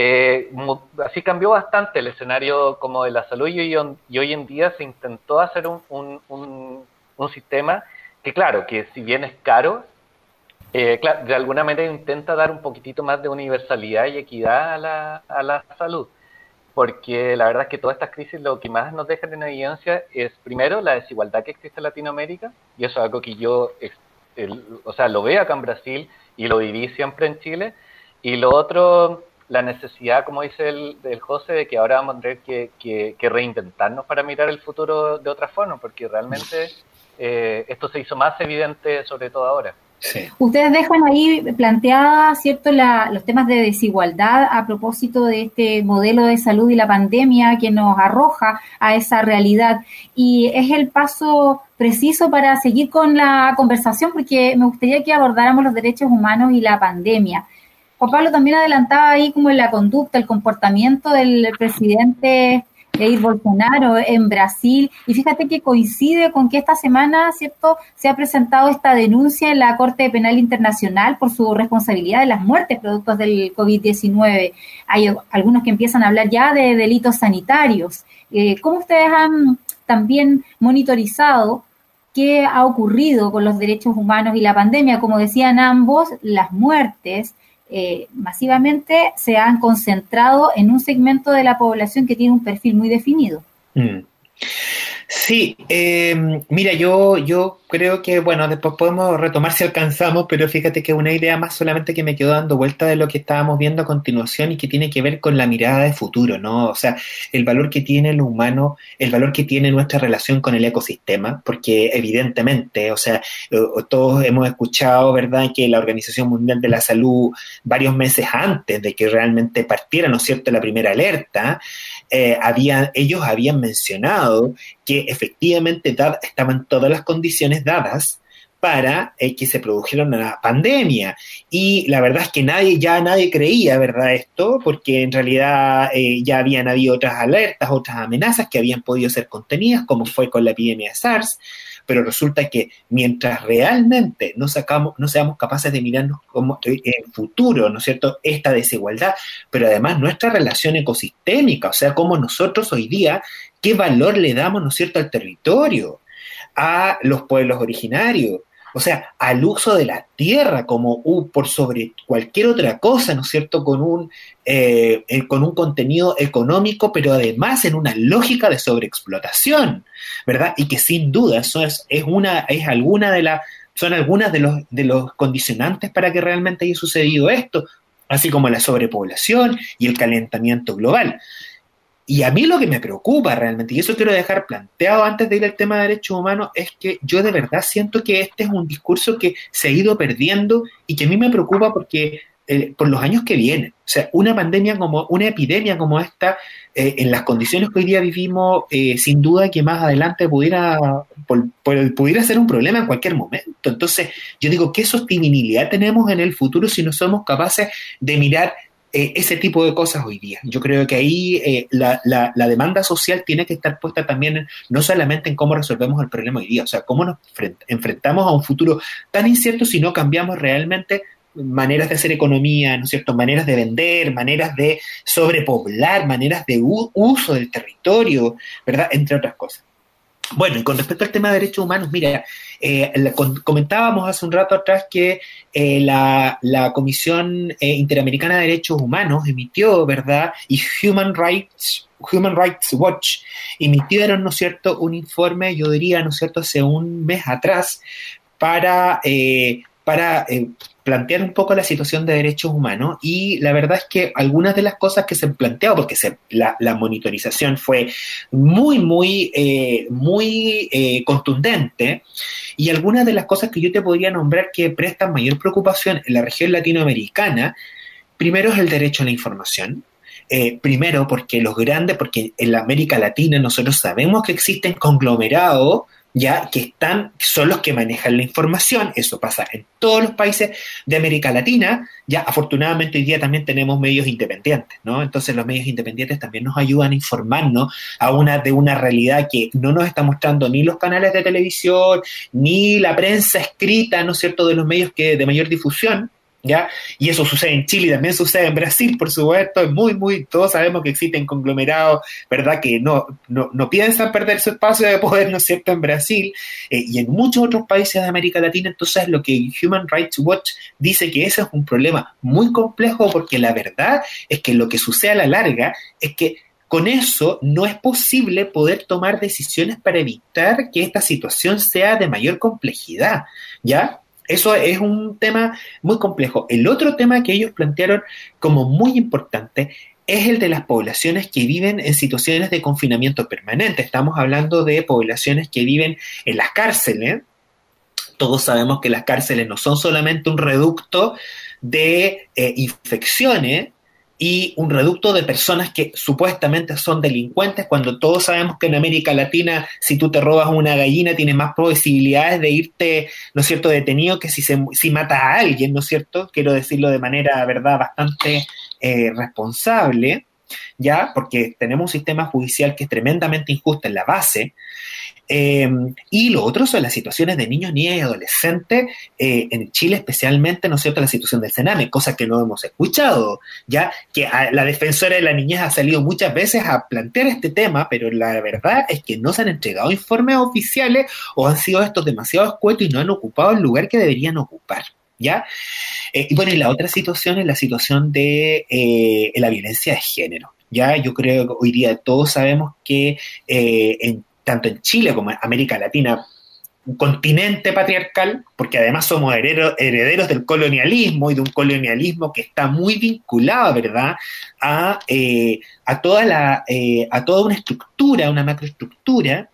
así cambió bastante el escenario como de la salud, y hoy en día se intentó hacer un sistema que, claro, que si bien es caro, claro, de alguna manera intenta dar un poquitito más de universalidad y equidad a la salud, porque la verdad es que todas estas crisis lo que más nos dejan en evidencia es, primero, la desigualdad que existe en Latinoamérica, y eso es algo que yo lo veo acá en Brasil y lo viví siempre en Chile, y lo otro, la necesidad, como dice el José, de que ahora vamos a tener que reinventarnos para mirar el futuro de otra forma, porque realmente esto se hizo más evidente sobre todo ahora. Sí. Ustedes dejan ahí planteadas, ¿cierto?, los temas de desigualdad a propósito de este modelo de salud y la pandemia que nos arroja a esa realidad. Y es el paso preciso para seguir con la conversación, porque me gustaría que abordáramos los derechos humanos y la pandemia. Juan Pablo también adelantaba ahí como en la conducta, el comportamiento del presidente Jair Bolsonaro en Brasil, y fíjate que coincide con que esta semana, ¿cierto?, se ha presentado esta denuncia en la Corte Penal Internacional por su responsabilidad de las muertes productos del COVID-19. Hay algunos que empiezan a hablar ya de delitos sanitarios. ¿Cómo ustedes han también monitorizado qué ha ocurrido con los derechos humanos y la pandemia? Como decían ambos, las muertes masivamente se han concentrado en un segmento de la población que tiene un perfil muy definido. Sí, mira, yo creo que, bueno, después podemos retomar si alcanzamos, pero fíjate que una idea más solamente que me quedó dando vuelta de lo que estábamos viendo a continuación y que tiene que ver con la mirada de futuro, ¿no? O sea, el valor que tiene lo humano, el valor que tiene nuestra relación con el ecosistema, porque evidentemente, o sea, todos hemos escuchado, ¿verdad?, que la Organización Mundial de la Salud, varios meses antes de que realmente partiera, ¿no es cierto?, la primera alerta, ellos habían mencionado que efectivamente estaban todas las condiciones dadas para que se produjera una pandemia. Y la verdad es que nadie creía, ¿verdad?, esto, porque en realidad ya habían habido otras alertas, otras amenazas que habían podido ser contenidas, como fue con la epidemia de SARS, pero resulta que mientras realmente no seamos capaces de mirarnos como en futuro, ¿no es cierto?, esta desigualdad, pero además nuestra relación ecosistémica, o sea, cómo nosotros hoy día, qué valor le damos, ¿no es cierto?, al territorio, a los pueblos originarios, o sea, al uso de la tierra como por sobre cualquier otra cosa, ¿no es cierto?, con un contenido económico, pero además en una lógica de sobreexplotación, ¿verdad? Y que sin duda eso son algunas de los condicionantes para que realmente haya sucedido esto, así como la sobrepoblación y el calentamiento global. Y a mí lo que me preocupa realmente, y eso quiero dejar planteado antes de ir al tema de derechos humanos, es que yo de verdad siento que este es un discurso que se ha ido perdiendo y que a mí me preocupa porque por los años que vienen. O sea, una epidemia como esta, en las condiciones que hoy día vivimos, sin duda que más adelante pudiera ser un problema en cualquier momento. Entonces, yo digo, ¿qué sostenibilidad tenemos en el futuro si no somos capaces de mirar ese tipo de cosas hoy día? Yo creo que ahí la demanda social tiene que estar puesta también no solamente en cómo resolvemos el problema hoy día, o sea, cómo nos enfrentamos a un futuro tan incierto si no cambiamos realmente maneras de hacer economía, ¿no es cierto?, maneras de vender, maneras de sobrepoblar, maneras de uso del territorio, ¿verdad?, entre otras cosas. Bueno, y con respecto al tema de derechos humanos, mira, comentábamos hace un rato atrás que la Comisión Interamericana de Derechos Humanos emitió, ¿verdad?, y Human Rights Watch emitieron, ¿no es cierto?, un informe, yo diría, ¿no es cierto?, hace un mes atrás para plantear un poco la situación de derechos humanos, y la verdad es que algunas de las cosas que se han planteado, porque la monitorización fue muy contundente, y algunas de las cosas que yo te podría nombrar que prestan mayor preocupación en la región latinoamericana, primero es el derecho a la información. Primero porque en la América Latina nosotros sabemos que existen conglomerados ya que son los que manejan la información. Eso pasa en todos los países de América Latina. Ya afortunadamente hoy día también tenemos medios independientes, ¿no? Entonces los medios independientes también nos ayudan a informarnos de una realidad que no nos está mostrando ni los canales de televisión, ni la prensa escrita, ¿no es cierto?, de los medios de mayor difusión. ¿Ya? Y eso sucede en Chile y también sucede en Brasil, por supuesto. Es todos sabemos que existen conglomerados, ¿verdad?, que no piensan perder su espacio de poder, ¿no es cierto?, en Brasil y en muchos otros países de América Latina. Entonces, lo que Human Rights Watch dice que ese es un problema muy complejo, porque la verdad es que lo que sucede a la larga es que con eso no es posible poder tomar decisiones para evitar que esta situación sea de mayor complejidad, ¿ya? Eso es un tema muy complejo. El otro tema que ellos plantearon como muy importante es el de las poblaciones que viven en situaciones de confinamiento permanente. Estamos hablando de poblaciones que viven en las cárceles. Todos sabemos que las cárceles no son solamente un reducto de infecciones y un reducto de personas que supuestamente son delincuentes, cuando todos sabemos que en América Latina, si tú te robas una gallina, tienes más posibilidades de irte, ¿no es cierto?, detenido que si matas a alguien, ¿no es cierto? Quiero decirlo de manera, verdad, bastante responsable, ¿ya? Porque tenemos un sistema judicial que es tremendamente injusto en la base. Y lo otro son las situaciones de niños, niñas y adolescentes, en Chile especialmente, ¿no es cierto?, la situación del Sename, cosas que no hemos escuchado, ya que la defensora de la niñez ha salido muchas veces a plantear este tema, pero la verdad es que no se han entregado informes oficiales o han sido estos demasiado escuetos y no han ocupado el lugar que deberían ocupar, ¿ya? Y bueno, y la otra situación es la situación de la violencia de género, ¿ya? Yo creo que hoy día todos sabemos que tanto en Chile como en América Latina, un continente patriarcal, porque además somos herederos del colonialismo y de un colonialismo que está muy vinculado, ¿verdad?, a toda una estructura, una macroestructura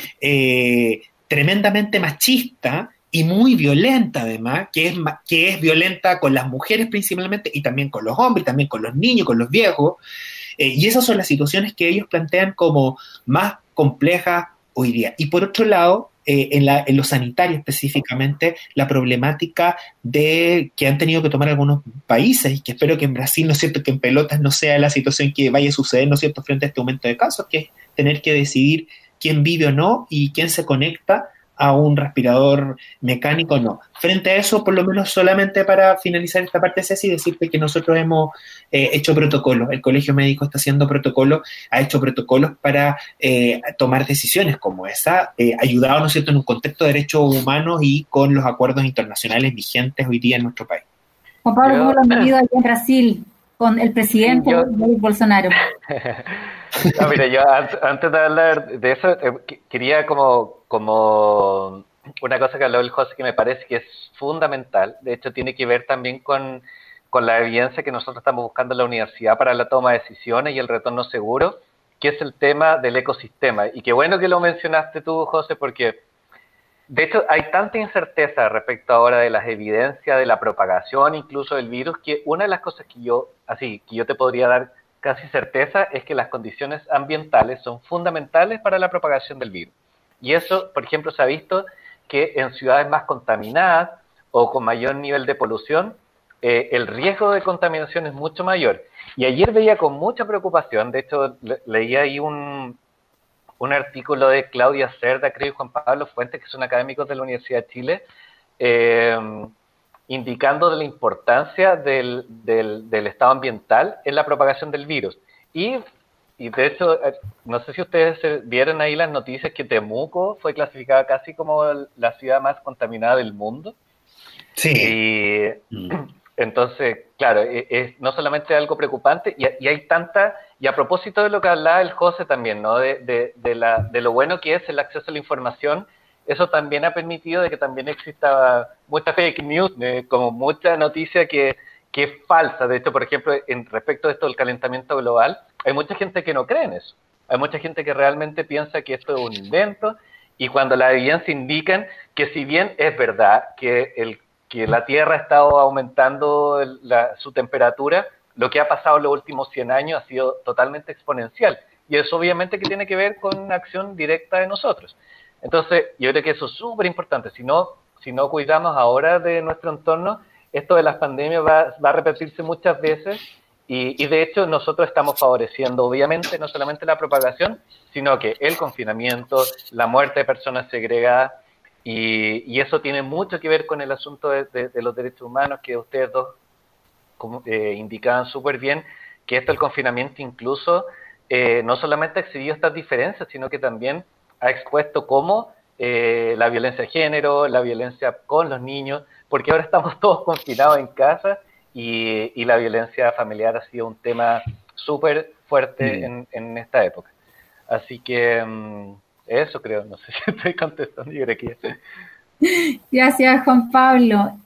tremendamente machista y muy violenta además, que es violenta con las mujeres principalmente y también con los hombres, también con los niños, con los viejos, y esas son las situaciones que ellos plantean como más complejas hoy día. Y por otro lado, en lo sanitario específicamente, la problemática que han tenido que tomar algunos países, y que espero que en Brasil, ¿no es cierto?, que en Pelotas no sea la situación que vaya a suceder, ¿no es cierto?, frente a este aumento de casos, que es tener que decidir quién vive o no y quién se conecta a un respirador mecánico o no. Frente a eso, por lo menos solamente para finalizar esta parte, Ceci, decirte que nosotros hemos hecho protocolos, el Colegio Médico está haciendo protocolos, ha hecho protocolos para tomar decisiones como esa, ayudado, ¿no es cierto?, en un contexto de derechos humanos y con los acuerdos internacionales vigentes hoy día en nuestro país. Juan Pablo, ¿cómo lo han vivido allá en Brasil con el presidente Jair Bolsonaro? No, mira, yo antes de hablar de eso, quería como una cosa que habló el José que me parece que es fundamental, de hecho tiene que ver también con la evidencia que nosotros estamos buscando en la universidad para la toma de decisiones y el retorno seguro, que es el tema del ecosistema. Y qué bueno que lo mencionaste tú, José, porque de hecho hay tanta incerteza respecto ahora de las evidencias, de la propagación incluso del virus, que una de las cosas que yo te podría dar casi certeza es que las condiciones ambientales son fundamentales para la propagación del virus. Y eso, por ejemplo, se ha visto que en ciudades más contaminadas o con mayor nivel de polución, el riesgo de contaminación es mucho mayor. Y ayer veía con mucha preocupación, de hecho leí ahí un artículo de Claudia Cerda, creo, y Juan Pablo Fuentes, que son académicos de la Universidad de Chile, indicando de la importancia del estado ambiental en la propagación del virus. Y de hecho, no sé si ustedes vieron ahí las noticias que Temuco fue clasificada casi como la ciudad más contaminada del mundo. Sí. Entonces, claro, es no solamente algo preocupante, y hay tanta, y a propósito de lo que hablaba el José también, ¿no?, de lo bueno que es el acceso a la información, eso también ha permitido de que también exista mucha fake news, como mucha noticia que es falsa. De hecho, por ejemplo, respecto a esto del calentamiento global, hay mucha gente que no cree en eso. Hay mucha gente que realmente piensa que esto es un invento, y cuando la evidencia indican que si bien es verdad que la Tierra ha estado aumentando su temperatura, lo que ha pasado en los últimos 100 años ha sido totalmente exponencial. Y eso obviamente que tiene que ver con una acción directa de nosotros. Entonces, yo creo que eso es súper importante. Si no cuidamos ahora de nuestro entorno, esto de las pandemias va a repetirse muchas veces, y de hecho nosotros estamos favoreciendo, obviamente, no solamente la propagación, sino que el confinamiento, la muerte de personas segregadas, y eso tiene mucho que ver con el asunto de los derechos humanos, que ustedes dos indicaban súper bien, que esto del confinamiento incluso no solamente ha excedido estas diferencias, sino que también ha expuesto cómo la violencia de género, la violencia con los niños, porque ahora estamos todos confinados en casa, y la violencia familiar ha sido un tema súper fuerte en esta época. Así que eso creo, no sé si estoy contestando, yo creo que sí. Gracias, Juan Pablo.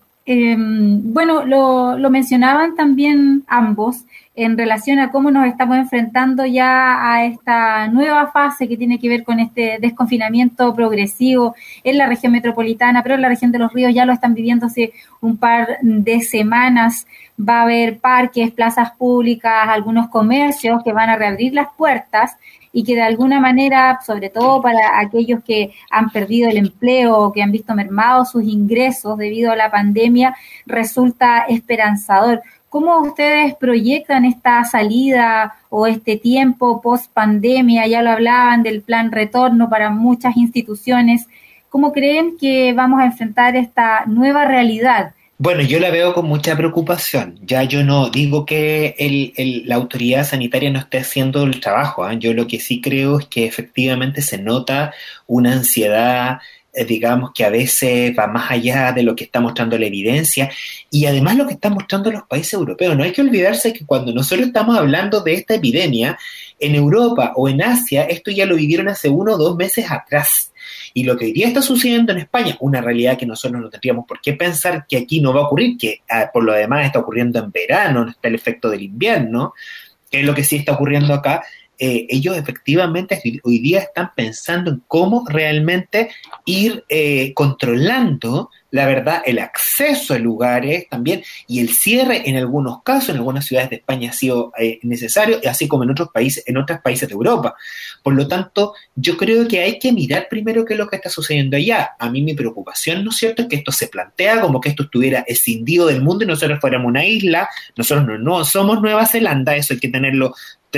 Bueno, lo mencionaban también ambos en relación a cómo nos estamos enfrentando ya a esta nueva fase que tiene que ver con este desconfinamiento progresivo en la región metropolitana, pero en la región de Los Ríos ya lo están viviendo hace un par de semanas. Va a haber parques, plazas públicas, algunos comercios que van a reabrir las puertas, y que de alguna manera, sobre todo para aquellos que han perdido el empleo o que han visto mermados sus ingresos debido a la pandemia, resulta esperanzador. ¿Cómo ustedes proyectan esta salida o este tiempo post pandemia? Ya lo hablaban del plan retorno para muchas instituciones. ¿Cómo creen que vamos a enfrentar esta nueva realidad? Bueno, yo la veo con mucha preocupación. Ya yo no digo que la autoridad sanitaria no esté haciendo el trabajo, ¿eh? Yo lo que sí creo es que efectivamente se nota una ansiedad, digamos, que a veces va más allá de lo que está mostrando la evidencia, y además lo que están mostrando los países europeos. No hay que olvidarse que cuando nosotros estamos hablando de esta epidemia, en Europa o en Asia, esto ya lo vivieron hace 1 o 2 meses atrás. Y lo que hoy día está sucediendo en España, una realidad que nosotros no tendríamos por qué pensar que aquí no va a ocurrir, que por lo demás está ocurriendo en verano, no está el efecto del invierno, que es lo que sí está ocurriendo acá. Ellos efectivamente hoy día están pensando en cómo realmente ir controlando, la verdad, el acceso a lugares también, y el cierre en algunos casos, en algunas ciudades de España ha sido necesario, así como en otros países de Europa. Por lo tanto, yo creo que hay que mirar primero qué es lo que está sucediendo allá. A mí mi preocupación, ¿no es cierto?, es que esto se plantea como que esto estuviera escindido del mundo y nosotros fuéramos una isla. Nosotros no somos Nueva Zelanda, eso hay que tenerlo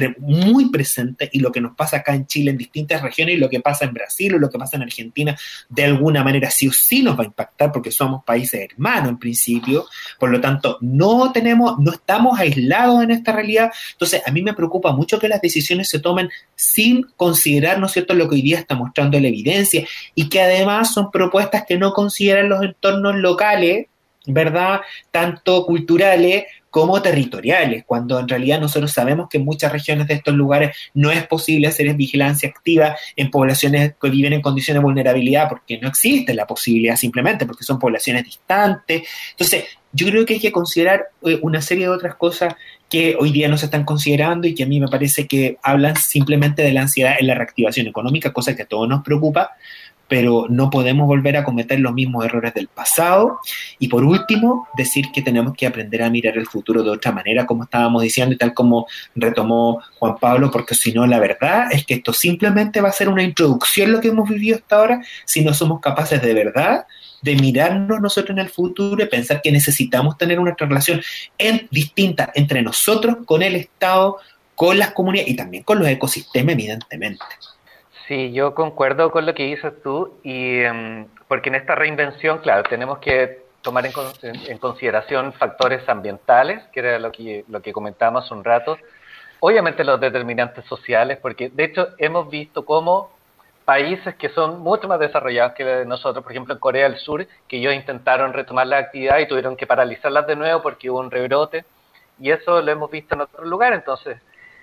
muy presente, y lo que nos pasa acá en Chile en distintas regiones y lo que pasa en Brasil o lo que pasa en Argentina de alguna manera sí o sí nos va a impactar porque somos países hermanos en principio. Por lo tanto no estamos aislados en esta realidad. Entonces a mí me preocupa mucho que las decisiones se tomen sin considerar, ¿no es cierto?, lo que hoy día está mostrando la evidencia, y que además son propuestas que no consideran los entornos locales, ¿verdad?, tanto culturales como territoriales, cuando en realidad nosotros sabemos que en muchas regiones de estos lugares no es posible hacer vigilancia activa en poblaciones que viven en condiciones de vulnerabilidad, porque no existe la posibilidad, simplemente porque son poblaciones distantes. Entonces, yo creo que hay que considerar una serie de otras cosas que hoy día no se están considerando y que a mí me parece que hablan simplemente de la ansiedad en la reactivación económica, cosa que a todos nos preocupa, pero no podemos volver a cometer los mismos errores del pasado. Y por último, decir que tenemos que aprender a mirar el futuro de otra manera, como estábamos diciendo y tal como retomó Juan Pablo, porque si no, la verdad es que esto simplemente va a ser una introducción a lo que hemos vivido hasta ahora, si no somos capaces de verdad de mirarnos nosotros en el futuro y pensar que necesitamos tener una relación distinta entre nosotros, con el Estado, con las comunidades y también con los ecosistemas, evidentemente. Sí, yo concuerdo con lo que dices tú, y porque en esta reinvención, claro, tenemos que tomar en consideración factores ambientales, que era lo que comentábamos hace un rato, obviamente los determinantes sociales, porque de hecho hemos visto cómo países que son mucho más desarrollados que nosotros, por ejemplo en Corea del Sur, que ellos intentaron retomar la actividad y tuvieron que paralizarlas de nuevo porque hubo un rebrote, y eso lo hemos visto en otros lugares. Entonces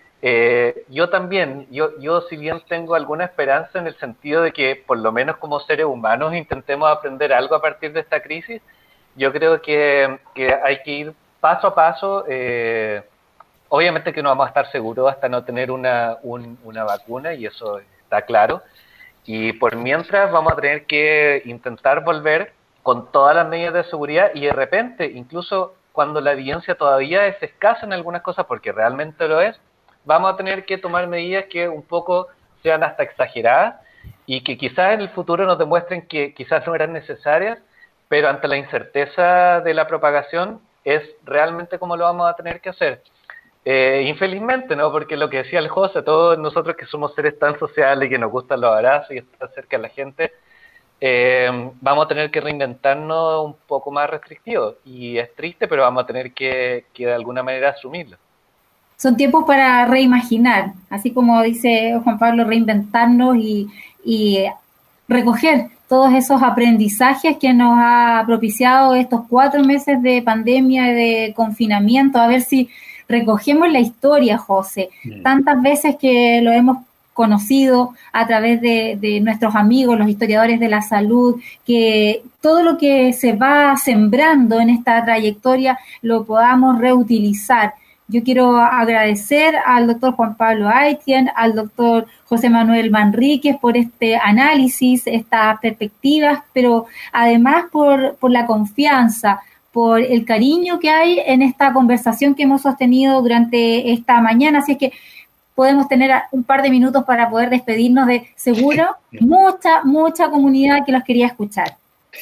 yo también, yo si bien tengo alguna esperanza en el sentido de que por lo menos como seres humanos intentemos aprender algo a partir de esta crisis, yo creo que hay que ir paso a paso. Obviamente que no vamos a estar seguros hasta no tener una vacuna, y eso está claro, y por mientras vamos a tener que intentar volver con todas las medidas de seguridad, y de repente, incluso cuando la evidencia todavía es escasa en algunas cosas, porque realmente lo es, vamos a tener que tomar medidas que un poco sean hasta exageradas y que quizás en el futuro nos demuestren que quizás no eran necesarias, pero ante la incerteza de la propagación es realmente como lo vamos a tener que hacer. Infelizmente, ¿no? Porque lo que decía el José, todos nosotros que somos seres tan sociales y que nos gustan los abrazos y estar cerca de la gente, vamos a tener que reinventarnos un poco más restrictivos, y es triste, pero vamos a tener que de alguna manera asumirlo. Son tiempos para reimaginar, así como dice Juan Pablo, reinventarnos y recoger todos esos aprendizajes que nos ha propiciado estos 4 meses de pandemia y de confinamiento. A ver si recogemos la historia, José. Tantas veces que lo hemos conocido a través de nuestros amigos, los historiadores de la salud, que todo lo que se va sembrando en esta trayectoria lo podamos reutilizar. Yo quiero agradecer al doctor Juan Pablo Aitken, al doctor José Manuel Manríquez por este análisis, estas perspectivas, pero además por la confianza, por el cariño que hay en esta conversación que hemos sostenido durante esta mañana. Así es que podemos tener un par de minutos para poder despedirnos de, seguro, mucha comunidad que los quería escuchar.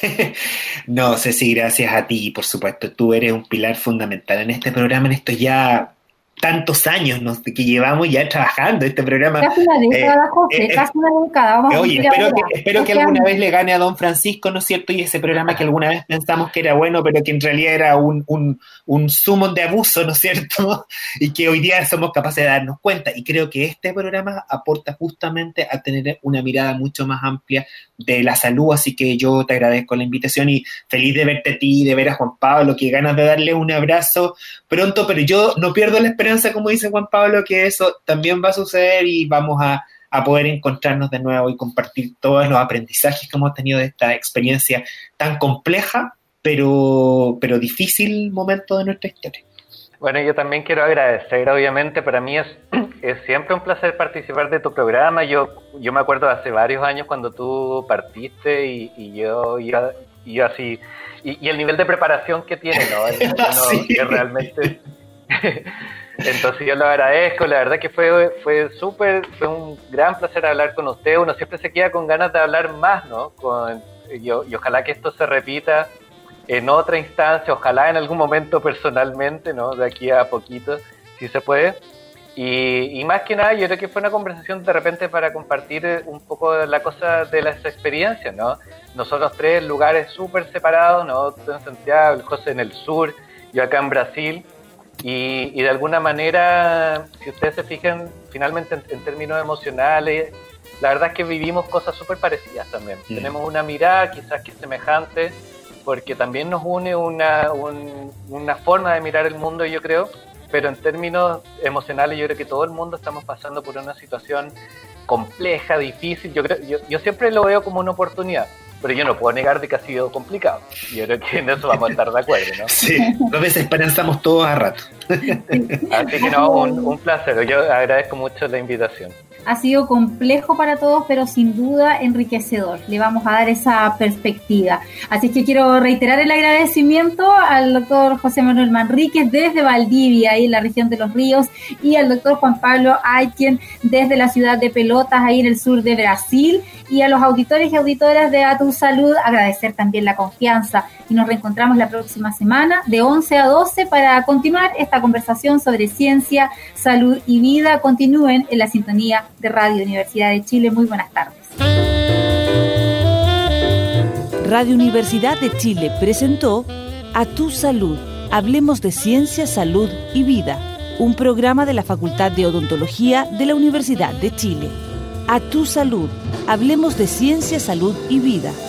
No, Ceci, gracias a ti, por supuesto. Tú eres un pilar fundamental en este programa, en estos ya tantos años que llevamos ya trabajando este programa. Casi una década, José, casi una década. Oye, espero que alguna vez le gane a Don Francisco, ¿no es cierto? Y ese programa que alguna vez pensamos que era bueno, pero que en realidad era un sumo de abuso, ¿no es cierto? Y que hoy día somos capaces de darnos cuenta. Y creo que este programa aporta justamente a tener una mirada mucho más amplia de la salud, así que yo te agradezco la invitación y feliz de verte a ti, de ver a Juan Pablo, que ganas de darle un abrazo pronto, pero yo no pierdo la esperanza, como dice Juan Pablo, que eso también va a suceder y vamos a a poder encontrarnos de nuevo y compartir todos los aprendizajes que hemos tenido de esta experiencia tan compleja, pero difícil momento de nuestra historia. Bueno, yo también quiero agradecer, obviamente, para mí es siempre un placer participar de tu programa. Yo me acuerdo de hace varios años cuando tú partiste y yo así, y el nivel de preparación que tiene, ¿no? Sí. Que realmente... Entonces yo lo agradezco, la verdad que fue un gran placer hablar con usted. Uno siempre se queda con ganas de hablar más, ¿no? Y ojalá que esto se repita en otra instancia, ojalá en algún momento personalmente, ¿no? De aquí a poquito, si se puede. Y más que nada, yo creo que fue una conversación de repente para compartir un poco de la cosa de las experiencias, ¿no? Nosotros tres en lugares súper separados, ¿no? Tú en Santiago, el José en el sur, yo acá en Brasil. Y de alguna manera, si ustedes se fijan, finalmente en términos emocionales, la verdad es que vivimos cosas súper parecidas también. Tenemos una mirada quizás que es semejante, porque también nos une una forma de mirar el mundo, yo creo, pero en términos emocionales yo creo que todo el mundo estamos pasando por una situación compleja, difícil. Yo siempre lo veo como una oportunidad, pero yo no puedo negar de que ha sido complicado. Yo creo que en eso vamos a estar de acuerdo, ¿no? Sí, a veces esperanzamos todos a rato. Así que no, un placer. Yo agradezco mucho la invitación. Ha sido complejo para todos, pero sin duda enriquecedor. Le vamos a dar esa perspectiva. Así que quiero reiterar el agradecimiento al doctor José Manuel Manríquez desde Valdivia, ahí en la región de Los Ríos, y al doctor Juan Pablo Aitken desde la ciudad de Pelotas, ahí en el sur de Brasil, y a los auditores y auditoras de A Tu Salud, agradecer también la confianza. Y nos reencontramos la próxima semana de 11 a 12 para continuar esta conversación sobre ciencia, salud y vida. Continúen en la sintonía de Radio Universidad de Chile. Muy buenas tardes. Radio Universidad de Chile presentó A Tu Salud. Hablemos de ciencia, salud y vida. Un programa de la Facultad de Odontología de la Universidad de Chile. A Tu Salud. Hablemos de ciencia, salud y vida.